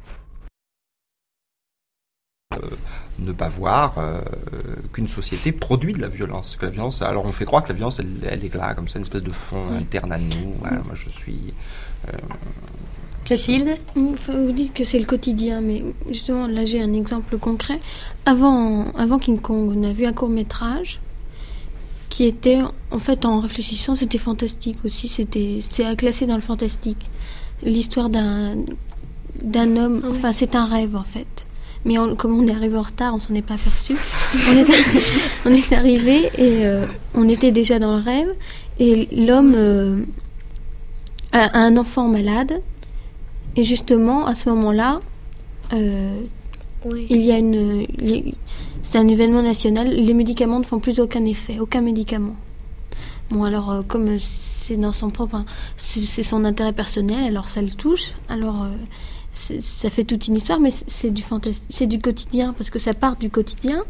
Euh, ne pas voir euh, qu'une société produit de la violence. Que la violence, alors on fait croire que la violence, elle, elle est là, comme ça, une espèce de fond Oui. interne à nous. Voilà, moi, je suis. Euh, Clotilde? Enfin, vous dites que c'est le quotidien, mais justement, là j'ai un exemple concret. Avant, avant King Kong, on a vu un court-métrage qui était, en fait, en réfléchissant, c'était fantastique aussi. C'était, c'est à classer dans le fantastique. L'histoire d'un, d'un homme, enfin, c'est un rêve, en fait. mais on, comme on est arrivé en retard, on s'en est pas aperçu. on, est, on est arrivé et euh, on était déjà dans le rêve, et l'homme euh, a, a un enfant malade, et justement, à ce moment-là, euh, oui. il y a une... Les, c'est un événement national, les médicaments ne font plus aucun effet, aucun médicament. Bon, alors, euh, comme c'est dans son propre... Hein, c'est, c'est son intérêt personnel, alors ça le touche. Alors, euh, c'est, ça fait toute une histoire, mais c'est, c'est du fantastique, c'est du quotidien, parce que ça part du quotidien.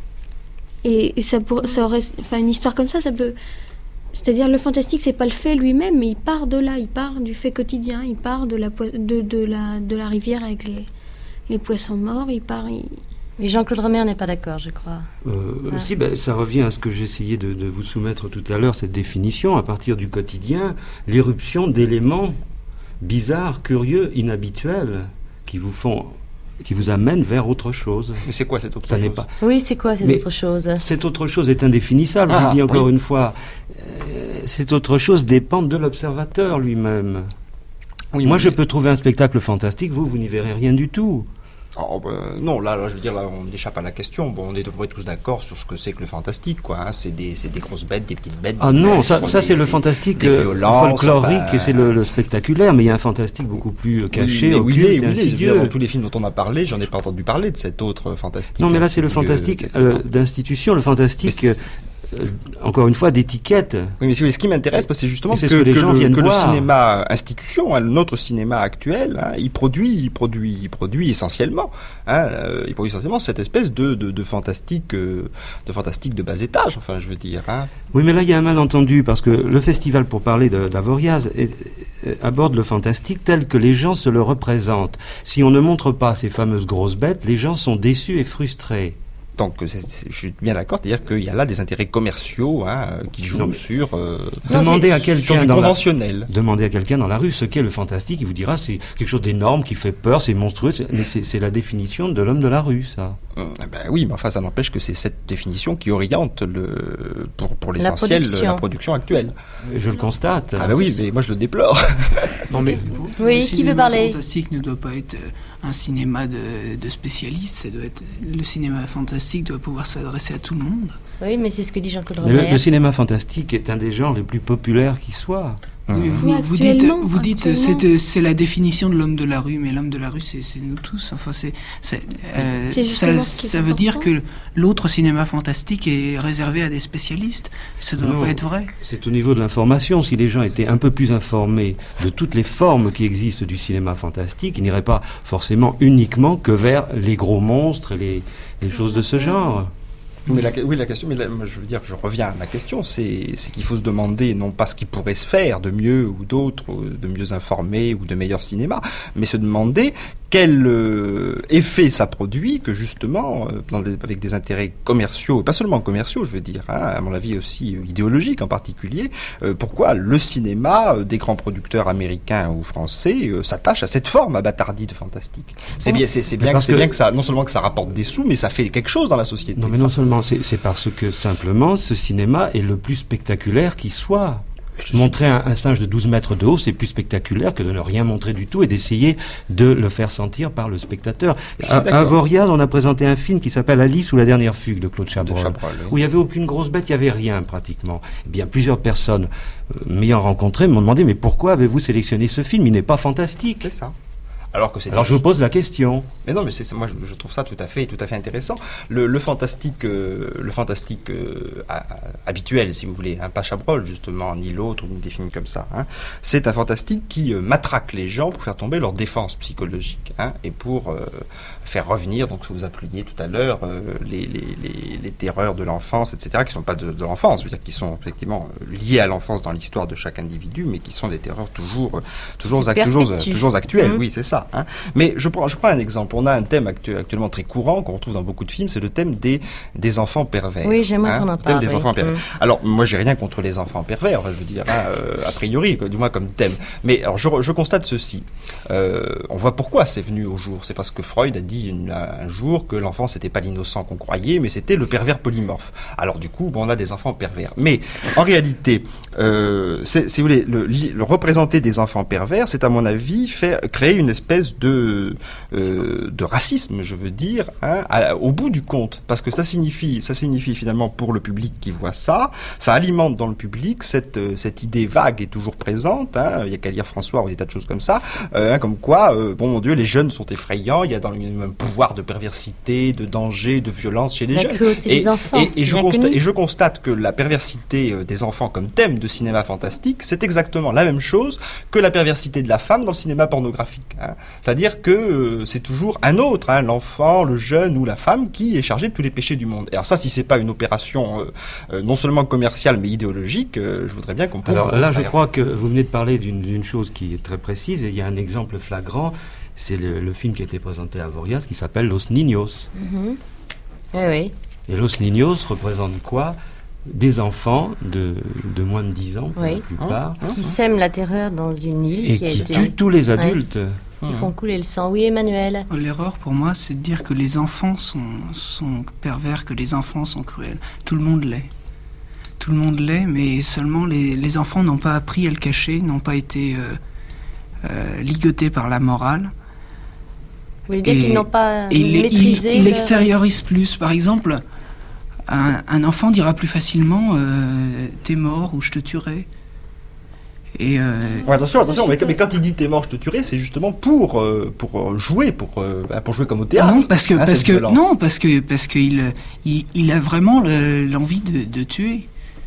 Et, et ça, pour, ça aurait... Enfin, une histoire comme ça, ça peut... C'est-à-dire, le fantastique, c'est pas le fait lui-même, mais il part de là, il part du fait quotidien, il part de la, de, de la, de la rivière avec les, les poissons morts, il part... Il... Et Jean-Claude Romer n'est pas d'accord, je crois. Euh, ah. Si, ben, ça revient à ce que j'essayais de, de vous soumettre tout à l'heure, cette définition, à partir du quotidien, l'éruption d'éléments bizarres, curieux, inhabituels, qui vous font, qui vous amènent vers autre chose. Mais c'est quoi cette autre ça chose n'est pas... Oui, c'est quoi cette Mais autre chose? Cette autre chose est indéfinissable, ah, je vous dis encore oui. une fois. Euh, cette autre chose dépend de l'observateur lui-même. Oui, Moi, mais... je peux trouver un spectacle fantastique, vous, vous n'y verrez rien du tout. Oh, ben, non, là, là, je veux dire, là, on échappe à la question. Bon, on est à peu près tous d'accord sur ce que c'est que le fantastique, quoi. Hein. C'est des, c'est des grosses bêtes, des petites bêtes. Ah non, monstres, ça, ça des, c'est le fantastique des euh, folklorique enfin... et c'est le, le spectaculaire, mais il y a un fantastique beaucoup plus caché, oui, occulte oui, et oui, insidieux. Dans tous les films dont on a parlé, j'en ai pas entendu parler de cet autre fantastique. Non, mais là, c'est le fantastique euh, d'institution, le fantastique. Euh, encore une fois, d'étiquette. Oui, mais ce qui m'intéresse, bah, c'est justement c'est que, ce que, les que, gens le, viennent que voir. le cinéma institution, hein, notre cinéma actuel, hein, il produit, il produit, il produit essentiellement, hein, euh, il produit essentiellement cette espèce de, de, de fantastique, euh, de fantastique de bas étage. Enfin, je veux dire. Hein. Oui, mais là, il y a un malentendu parce que le festival, pour parler de, d'Avoriaz, est, est, aborde le fantastique tel que les gens se le représentent. Si on ne montre pas ces fameuses grosses bêtes, les gens sont déçus et frustrés. Donc, c'est, c'est, je suis bien d'accord, c'est-à-dire qu'il y a là des intérêts commerciaux hein, qui jouent non, sur, euh, demandez à quelqu'un sur du dans conventionnel. La, demandez à quelqu'un dans la rue ce qu'est le fantastique, il vous dira c'est quelque chose d'énorme, qui fait peur, c'est monstrueux, c'est, mais c'est, c'est la définition de l'homme de la rue, ça. Mmh, ben oui, mais enfin, ça n'empêche que c'est cette définition qui oriente le, pour, pour l'essentiel, la production. la production actuelle. Je le constate. Ah ben oui, mais moi je le déplore. Non mais... Oui, qui veut parler? Le fantastique ne doit pas être un cinéma de, de spécialistes, ça doit être, le cinéma fantastique doit pouvoir s'adresser à tout le monde. Oui, mais c'est ce que dit Jean-Claude Romer. Le, le cinéma fantastique est un des genres les plus populaires qui soit. Oui, vous, vous dites, vous dites c'est, c'est la définition de l'homme de la rue, mais l'homme de la rue, c'est, c'est nous tous. Enfin, c'est, c'est, euh, c'est ça, ça veut dire que l'autre cinéma fantastique est réservé à des spécialistes. Ça ne doit non, pas être vrai. C'est au niveau de l'information. Si les gens étaient un peu plus informés de toutes les formes qui existent du cinéma fantastique, ils n'iraient pas forcément uniquement que vers les gros monstres et les, les choses de ce genre. Mais la, oui, la question, mais la, je veux dire, je reviens à ma question, c'est, c'est qu'il faut se demander non pas ce qui pourrait se faire de mieux ou d'autre, de mieux informé ou de meilleur cinéma, mais se demander quel euh, effet ça produit que justement, euh, dans des, avec des intérêts commerciaux, et pas seulement commerciaux, je veux dire, hein, à mon avis aussi euh, idéologiques en particulier, euh, pourquoi le cinéma euh, des grands producteurs américains ou français euh, s'attache à cette forme abâtardie de fantastique. C'est bien, c'est, c'est bien, que, c'est que... bien que ça, non seulement que ça rapporte des sous, mais ça fait quelque chose dans la société. Non, mais non seulement, c'est, c'est parce que simplement ce cinéma est le plus spectaculaire qui soit. Montrer un, un singe de douze mètres de haut, c'est plus spectaculaire que de ne rien montrer du tout et d'essayer de le faire sentir par le spectateur. À, à Avoriaz, on a présenté un film qui s'appelle Alice ou la dernière fugue de Claude Chabrol, de Chabrol oui. où il n'y avait aucune grosse bête, il n'y avait rien pratiquement. Eh bien, plusieurs personnes euh, m'ayant rencontré m'ont demandé mais pourquoi avez-vous sélectionné ce film? Il n'est pas fantastique. C'est ça. Alors que c'est Alors je vous pose la question. Mais non, mais c'est, moi je, je trouve ça tout à fait, tout à fait intéressant. Le, le fantastique, euh, le fantastique euh, à, à, habituel, si vous voulez, hein, pas Chabrol justement, ni l'autre, ni des films comme ça. Hein, c'est un fantastique qui euh, matraque les gens pour faire tomber leur défense psychologique hein, et pour euh, faire revenir, donc ce que vous appeliez tout à l'heure, euh, les, les, les, les terreurs de l'enfance, et cetera, qui sont pas de, de l'enfance, je veux dire, qui sont effectivement liées à l'enfance dans l'histoire de chaque individu, mais qui sont des terreurs toujours, toujours, ac- toujours, toujours actuelles. Mmh. Oui, c'est ça. Hein. Mais je prends, je prends un exemple. On a un thème actu- actuellement très courant qu'on retrouve dans beaucoup de films, c'est le thème des, des enfants pervers. Oui, j'aimerais hein, qu'on en parle. Le thème des oui. enfants pervers. Mmh. Alors, moi, j'ai rien contre les enfants pervers, je veux dire, hein, euh, a priori, quoi, du moins comme thème. Mais alors, je, je constate ceci. Euh, on voit pourquoi c'est venu au jour. C'est parce que Freud a dit une, un jour que l'enfant, c'était pas l'innocent qu'on croyait, mais c'était le pervers polymorphe. Alors, du coup, bon, on a des enfants pervers. Mais en réalité, euh, c'est, si vous voulez, le, le représenter des enfants pervers, c'est à mon avis faire créer une espèce espèce de euh, de racisme, je veux dire, hein, à, au bout du compte, parce que ça signifie, ça signifie finalement pour le public qui voit ça, ça alimente dans le public cette cette idée vague et toujours présente. Hein, il y a qu'à lire François ou des tas de choses comme ça, euh, hein, comme quoi, euh, bon mon Dieu, les jeunes sont effrayants, il y a dans le même pouvoir de perversité, de danger, de violence chez les la jeunes. cruauté Et, des enfants, et, et, je bien constate, connu. et je constate que la perversité des enfants comme thème de cinéma fantastique, c'est exactement la même chose que la perversité de la femme dans le cinéma pornographique. Hein. C'est-à-dire que euh, c'est toujours un autre, hein, l'enfant, le jeune ou la femme qui est chargé de tous les péchés du monde. Et alors ça, si c'est pas une opération euh, euh, non seulement commerciale mais idéologique, euh, je voudrais bien qu'on puisse... Alors là, je crois que vous venez de parler d'une, d'une chose qui est très précise, et il y a un exemple flagrant, c'est le, le film qui a été présenté à Avoriaz qui s'appelle Los Niños. Mhm. Oui, oui. Et Los Niños représente quoi? Des enfants de, de moins de dix ans, pour Oui. la plupart. Qui sèment la terreur dans une île. Et qui, a qui été... tuent tous les adultes. Ouais. Qui font couler le sang. Oui, Emmanuel. L'erreur pour moi, c'est de dire que les enfants sont, sont pervers, que les enfants sont cruels. Tout le monde l'est. Tout le monde l'est, mais seulement les, les enfants n'ont pas appris à le cacher, n'ont pas été euh, euh, ligotés par la morale. Vous voulez dire qu'ils n'ont pas et maîtrisé il, il leur... l'extériorise plus. Par exemple, un, un enfant dira plus facilement euh, « t'es mort » ou « je te tuerai ». Et euh... ouais, attention, attention, mais, mais quand il dit t'es mort, je te tuerai, c'est justement pour euh, pour jouer, pour euh, pour jouer comme au théâtre. Non, parce que hein, parce que violence. non, parce que parce que il il, il a vraiment le, l'envie de, de tuer.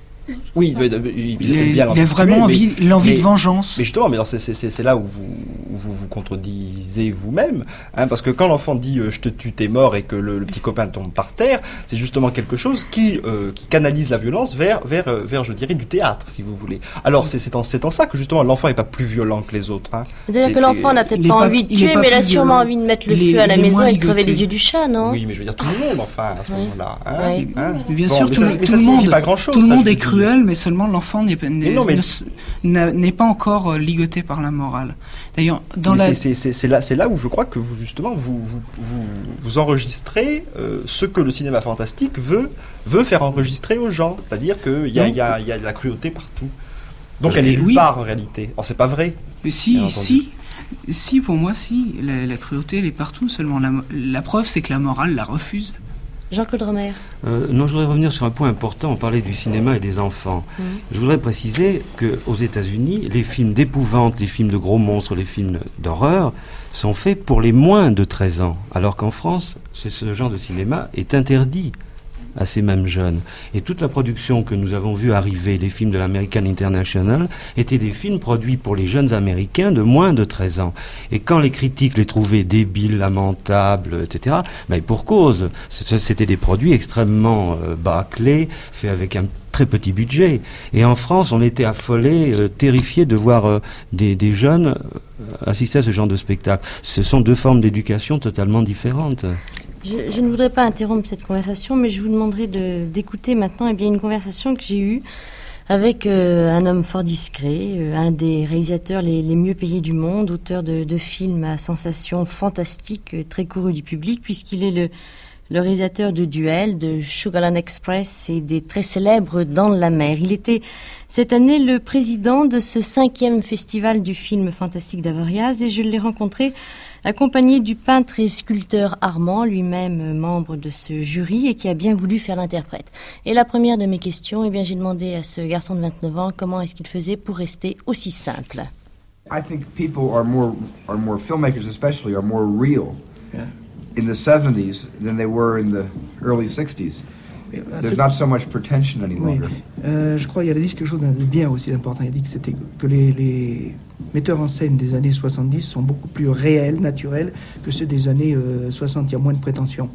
Oui, il, il, il, il, il a vraiment tuer, envie, mais, l'envie mais, de vengeance. Mais justement, mais alors c'est, c'est, c'est là où vous vous, vous contredisez vous-même, hein, parce que quand l'enfant dit euh, je te tue, t'es mort, et que le, le petit copain tombe par terre, c'est justement quelque chose qui euh, qui canalise la violence vers vers vers je dirais du théâtre, si vous voulez. Alors c'est c'est en c'est en ça que justement l'enfant est pas plus violent que les autres. Hein. C'est-à-dire c'est, que l'enfant c'est... n'a peut-être pas, pas envie de tuer, mais il a sûrement envie de mettre le les, feu à la maison et de crever ligotés. les yeux du chat, non? Oui, mais je veux dire tout le monde, enfin à ce oui. moment-là. Hein, oui. hein. Bien bon, sûr, mais tout, ça, tout mais ça le monde, pas grand-chose, tout le ça, monde est dis. cruel, mais seulement l'enfant n'est, n'est, non, mais... ne, n'est pas encore euh, ligoté par la morale. D'ailleurs, dans mais la... c'est, c'est, c'est, là, c'est là où je crois que vous, justement, vous, vous, vous, vous enregistrez euh, ce que le cinéma fantastique veut, veut faire enregistrer aux gens. C'est-à-dire qu'il y a, y, a, y a de la cruauté partout. Donc elle est nulle oui. part en réalité. Alors c'est pas vrai. Mais si, si, si, pour moi, si. La, la cruauté, elle est partout. Seulement, la, la preuve, c'est que la morale la refuse. Jean-Claude Romer. Euh, non, je voudrais revenir sur un point important. On parlait du cinéma et des enfants. Mmh. Je voudrais préciser qu'aux États-Unis, les films d'épouvante, les films de gros monstres, les films d'horreur sont faits pour les moins de treize ans. Alors qu'en France, ce, ce genre de cinéma est interdit à ces mêmes jeunes. Et toute la production que nous avons vue arriver, les films de l'American International, étaient des films produits pour les jeunes Américains de moins de treize ans. Et quand les critiques les trouvaient débiles, lamentables, et cetera, ben pour cause, c'était des produits extrêmement euh, bâclés, faits avec un très petit budget. Et en France, on était affolés, euh, terrifiés de voir euh, des, des jeunes euh, assister à ce genre de spectacle. Ce sont deux formes d'éducation totalement différentes. Je, je ne voudrais pas interrompre cette conversation, mais je vous demanderai de, d'écouter maintenant eh bien, une conversation que j'ai eue avec euh, un homme fort discret, euh, un des réalisateurs les, les mieux payés du monde, auteur de, de films à sensations fantastiques, euh, très courus du public, puisqu'il est le, le réalisateur de Duel, de Sugarland Express et des très célèbres Dans la mer. Il était cette année le président de ce cinquième festival du film fantastique d'Avoriaz, et je l'ai rencontré accompagné du peintre et sculpteur Armand, lui-même membre de ce jury et qui a bien voulu faire l'interprète. Et la première de mes questions, eh bien, j'ai demandé à ce garçon de vingt-neuf ans comment est-ce qu'il faisait pour rester aussi simple. I think people are more, are more filmmakers especially, are more real yeah. in the seventies than they were in the early sixties. There's not so much pretension any longer. Oui. Euh, je crois qu'il y a dit quelque chose de bien aussi d'important. Il a dit que c'était que les, les metteurs en scène des années soixante-dix sont beaucoup plus réels, naturels que ceux des années euh, soixante. Il y a moins de prétention.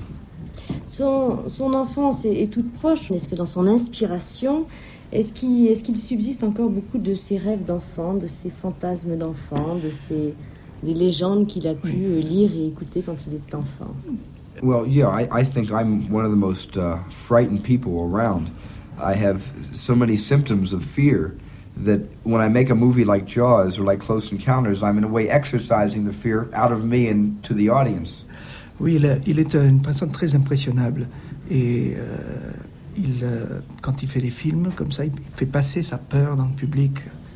Son, son enfance est, est toute proche. Est-ce que dans son inspiration, est-ce qu'il, est-ce qu'il subsiste encore beaucoup de ses rêves d'enfant, de ses fantasmes d'enfant, de ses des légendes qu'il a pu oui. lire et écouter quand il était enfant? Well, yeah, I, I think I'm one of the most uh, frightened people around. I have so many symptoms of fear that when I make a movie like Jaws or like Close Encounters, I'm in a way exercising the fear out of me and to the audience. Oui, il, a, il est une personne très impressionnable et euh, il, euh, quand il fait des films comme ça, il fait passer sa peur dans le public.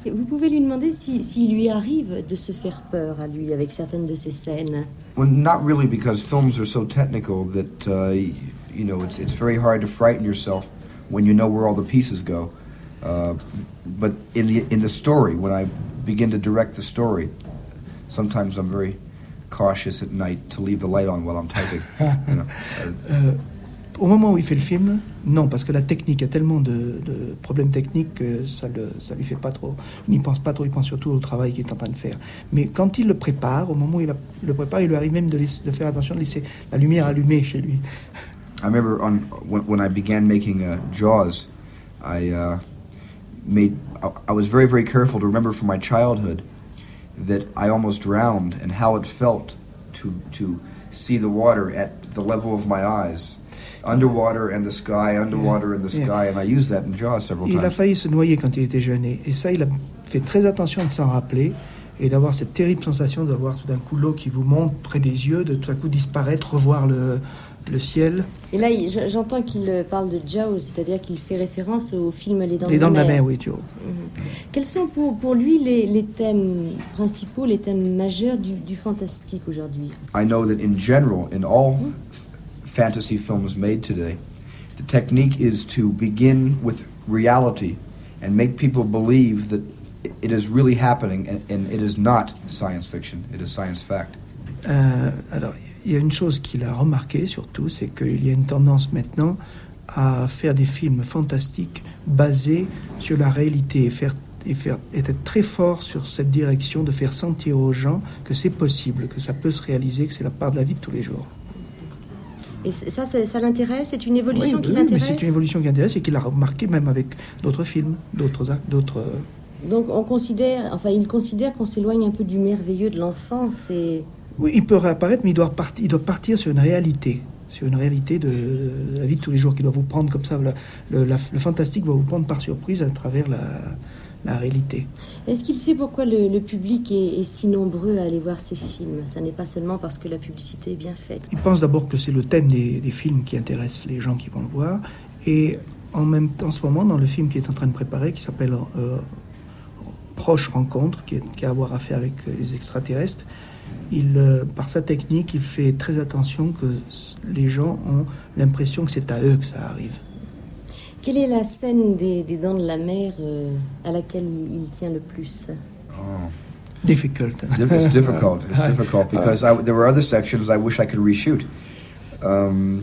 Après, vous pouvez lui demander s'il si, si lui arrive de se faire peur à lui avec certaines de ces scènes. Well, not really, because films are so technical that uh, you know it's it's very hard to frighten yourself when you know where all the pieces go. Uh, but in the in the story, when I begin to direct the story, sometimes I'm very cautious at night to leave the light on while I'm typing. You know. euh, au moment où il fait le film, non, parce que la technique, il y a tellement de, de problèmes techniques que ça le, ça lui fait pas trop. Il n'y pense pas trop, il pense surtout au travail qu'il est en train de faire. Mais quand il le prépare, au moment où il a, le prépare, il lui arrive même de, laisser, de faire attention, de laisser la lumière allumée chez lui. I remember on when, when I began making uh, Jaws, I uh, made I, I was very very careful to remember from my childhood that I almost drowned and how it felt to to see the water at the level of my eyes, underwater and the sky, underwater and the sky, yeah. And I used that in Jaws several il times. Il a failli se noyer quand il était jeune et, et ça il a fait très attention de s'en rappeler et d'avoir cette terrible sensation d'avoir tout d'un coup l'eau qui vous monte près des yeux, de tout à coup disparaître, revoir le le ciel. Et là, j'entends qu'il parle de Jaws, c'est-à-dire qu'il fait référence au film Les Dents, les de, la dents de la mer. mer. Oui, Jaws. Mmh. Quels sont pour, pour lui les, les thèmes principaux, les thèmes majeurs du, du fantastique aujourd'hui? I know that in general, in all mmh. fantasy films made today, the technique is to begin with reality and make people believe that it is really happening and, and it is not science fiction, it is science fact. Euh, alors, il y a une chose qu'il a remarqué surtout, c'est qu'il y a une tendance maintenant à faire des films fantastiques basés sur la réalité et, faire, et, faire, et être très fort sur cette direction de faire sentir aux gens que c'est possible, que ça peut se réaliser, que c'est la part de la vie de tous les jours. Et ça, ça, ça l'intéresse? C'est une évolution oui, qui oui, l'intéresse? mais c'est une évolution qui l'intéresse et qu'il a remarqué même avec d'autres films, d'autres actes, d'autres... Donc on considère, enfin il considère qu'on s'éloigne un peu du merveilleux de l'enfance et... Oui, il peut réapparaître, mais il doit, partir, il doit partir sur une réalité, sur une réalité de, de la vie de tous les jours qui doit vous prendre comme ça. Le, le, la, le fantastique va vous prendre par surprise à travers la, la réalité. Est-ce qu'il sait pourquoi le, le public est, est si nombreux à aller voir ces films? Ça n'est pas seulement parce que la publicité est bien faite. Il pense d'abord que c'est le thème des, des films qui intéresse les gens qui vont le voir. Et en même temps, en ce moment, dans le film qu'il est en train de préparer, qui s'appelle euh, Proche Rencontre, qui, est, qui a à voir à faire avec les extraterrestres, Il, euh, par sa technique, il fait très attention que les gens ont l'impression que c'est à eux que ça arrive. Quelle est la scène des, des Dents de la Mer euh, à laquelle il, il tient le plus? Oh. Difficult. It's difficult. It's difficult because I, there were other sections I wish I could reshoot. Um,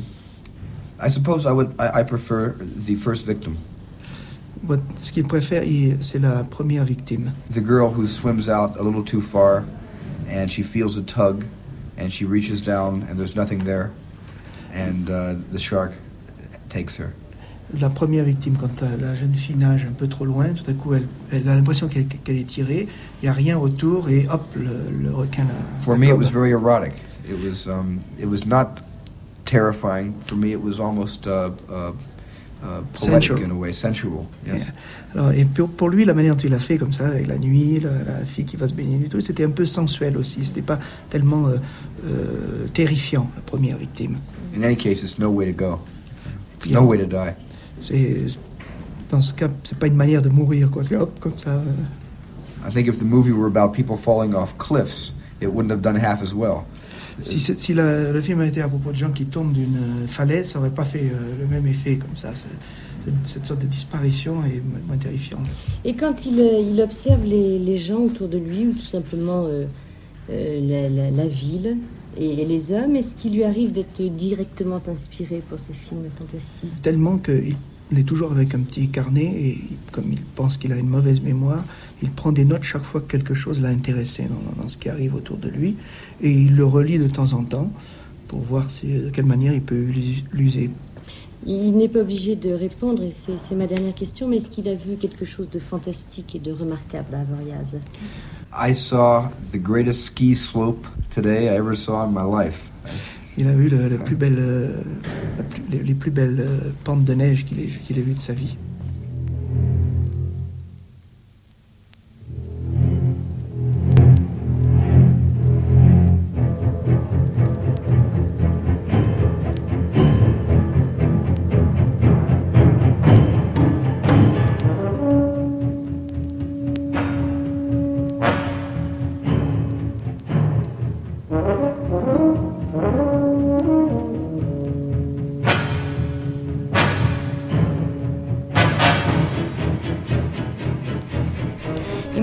I suppose I would. I, I prefer the first victim. But, ce qu'il préfère, il, c'est la première victime. The girl who swims out a little too far. And she feels a tug, and she reaches down, and there's nothing there, and uh, the shark takes her. La première victime, quand la jeune fille nage un peu trop loin, tout à coup, elle, elle a l'impression qu'elle, qu'elle est tirée, il n'y a rien autour, et hop, le, le requin la. For la me, cobe. It was very erotic. It was, um, it was not terrifying. For me, it was almost uh, uh, uh, poetic sensual. In a way, sensual. Yes. Yeah. Alors, et pour, pour lui, la manière dont il a fait comme ça, avec la nuit, la, la fille qui va se baigner du tout, c'était un peu sensuel aussi. C'était pas tellement euh, euh, terrifiant, la première victime. In any case, it's no way to go. Puis, no way to die. C'est, dans ce cas, c'est pas une manière de mourir, quoi. C'est hop, comme ça. Euh. I think if the movie were about people falling off cliffs, it wouldn't have done half as well. Si, si la, le film a été à propos de gens qui tombent d'une falaise, ça aurait pas fait euh, le même effet comme ça. C'est, cette sorte de disparition est moins terrifiante. Et quand il, il observe les, les gens autour de lui, ou tout simplement euh, euh, la, la, la ville et, et les hommes, est-ce qu'il lui arrive d'être directement inspiré pour ces films fantastiques? Tellement qu'il est toujours avec un petit carnet, et comme il pense qu'il a une mauvaise mémoire, il prend des notes chaque fois que quelque chose l'a intéressé dans, dans ce qui arrive autour de lui, et il le relit de temps en temps pour voir si, de quelle manière il peut l'user. Il n'est pas obligé de répondre, et c'est, c'est ma dernière question, mais est-ce qu'il a vu quelque chose de fantastique et de remarquable à Avoriaz? I saw the greatest ski slope today I ever saw in my life. Il a vu le, le plus belle, euh, la plus, les, les plus belles euh, pentes de neige qu'il ait, qu'il ait vues de sa vie.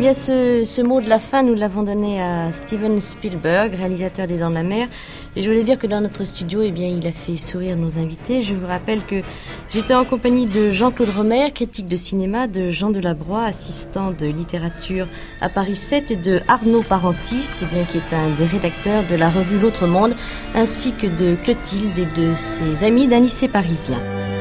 bien, ce, ce mot de la fin, nous l'avons donné à Steven Spielberg, réalisateur des Dents de la Mer. Et je voulais dire que dans notre studio, eh bien, il a fait sourire nos invités. Je vous rappelle que j'étais en compagnie de Jean-Claude Romer, critique de cinéma, de Jean Delabroix, assistant de littérature à Paris sept, et de Arnaud Parentis, eh bien, qui est un des rédacteurs de la revue L'Autre Monde, ainsi que de Clotilde et de ses amis d'un lycée parisien.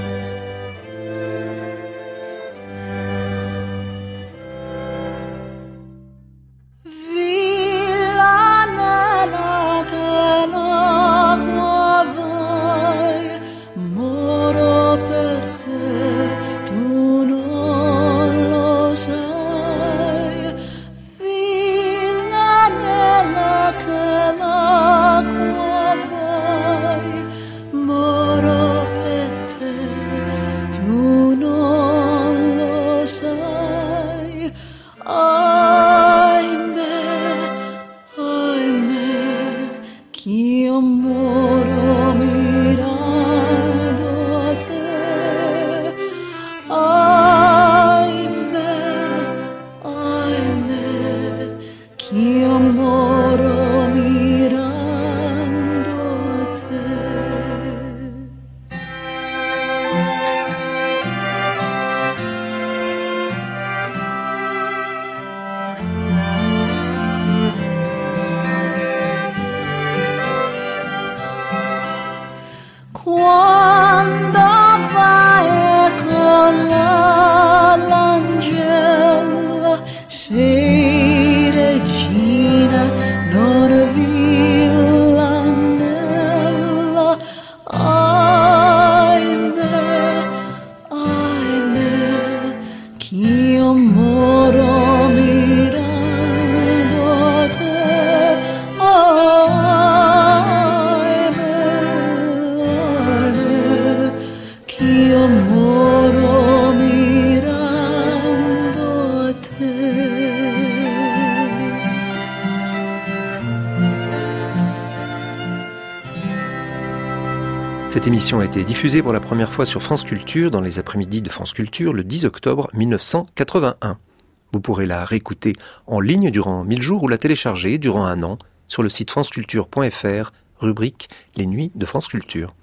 Cette émission a été diffusée pour la première fois sur France Culture dans les après-midi de France Culture le dix octobre mille neuf cent quatre-vingt-un. Vous pourrez la réécouter en ligne durant mille jours ou la télécharger durant un an sur le site franceculture point f r, rubrique Les Nuits de France Culture.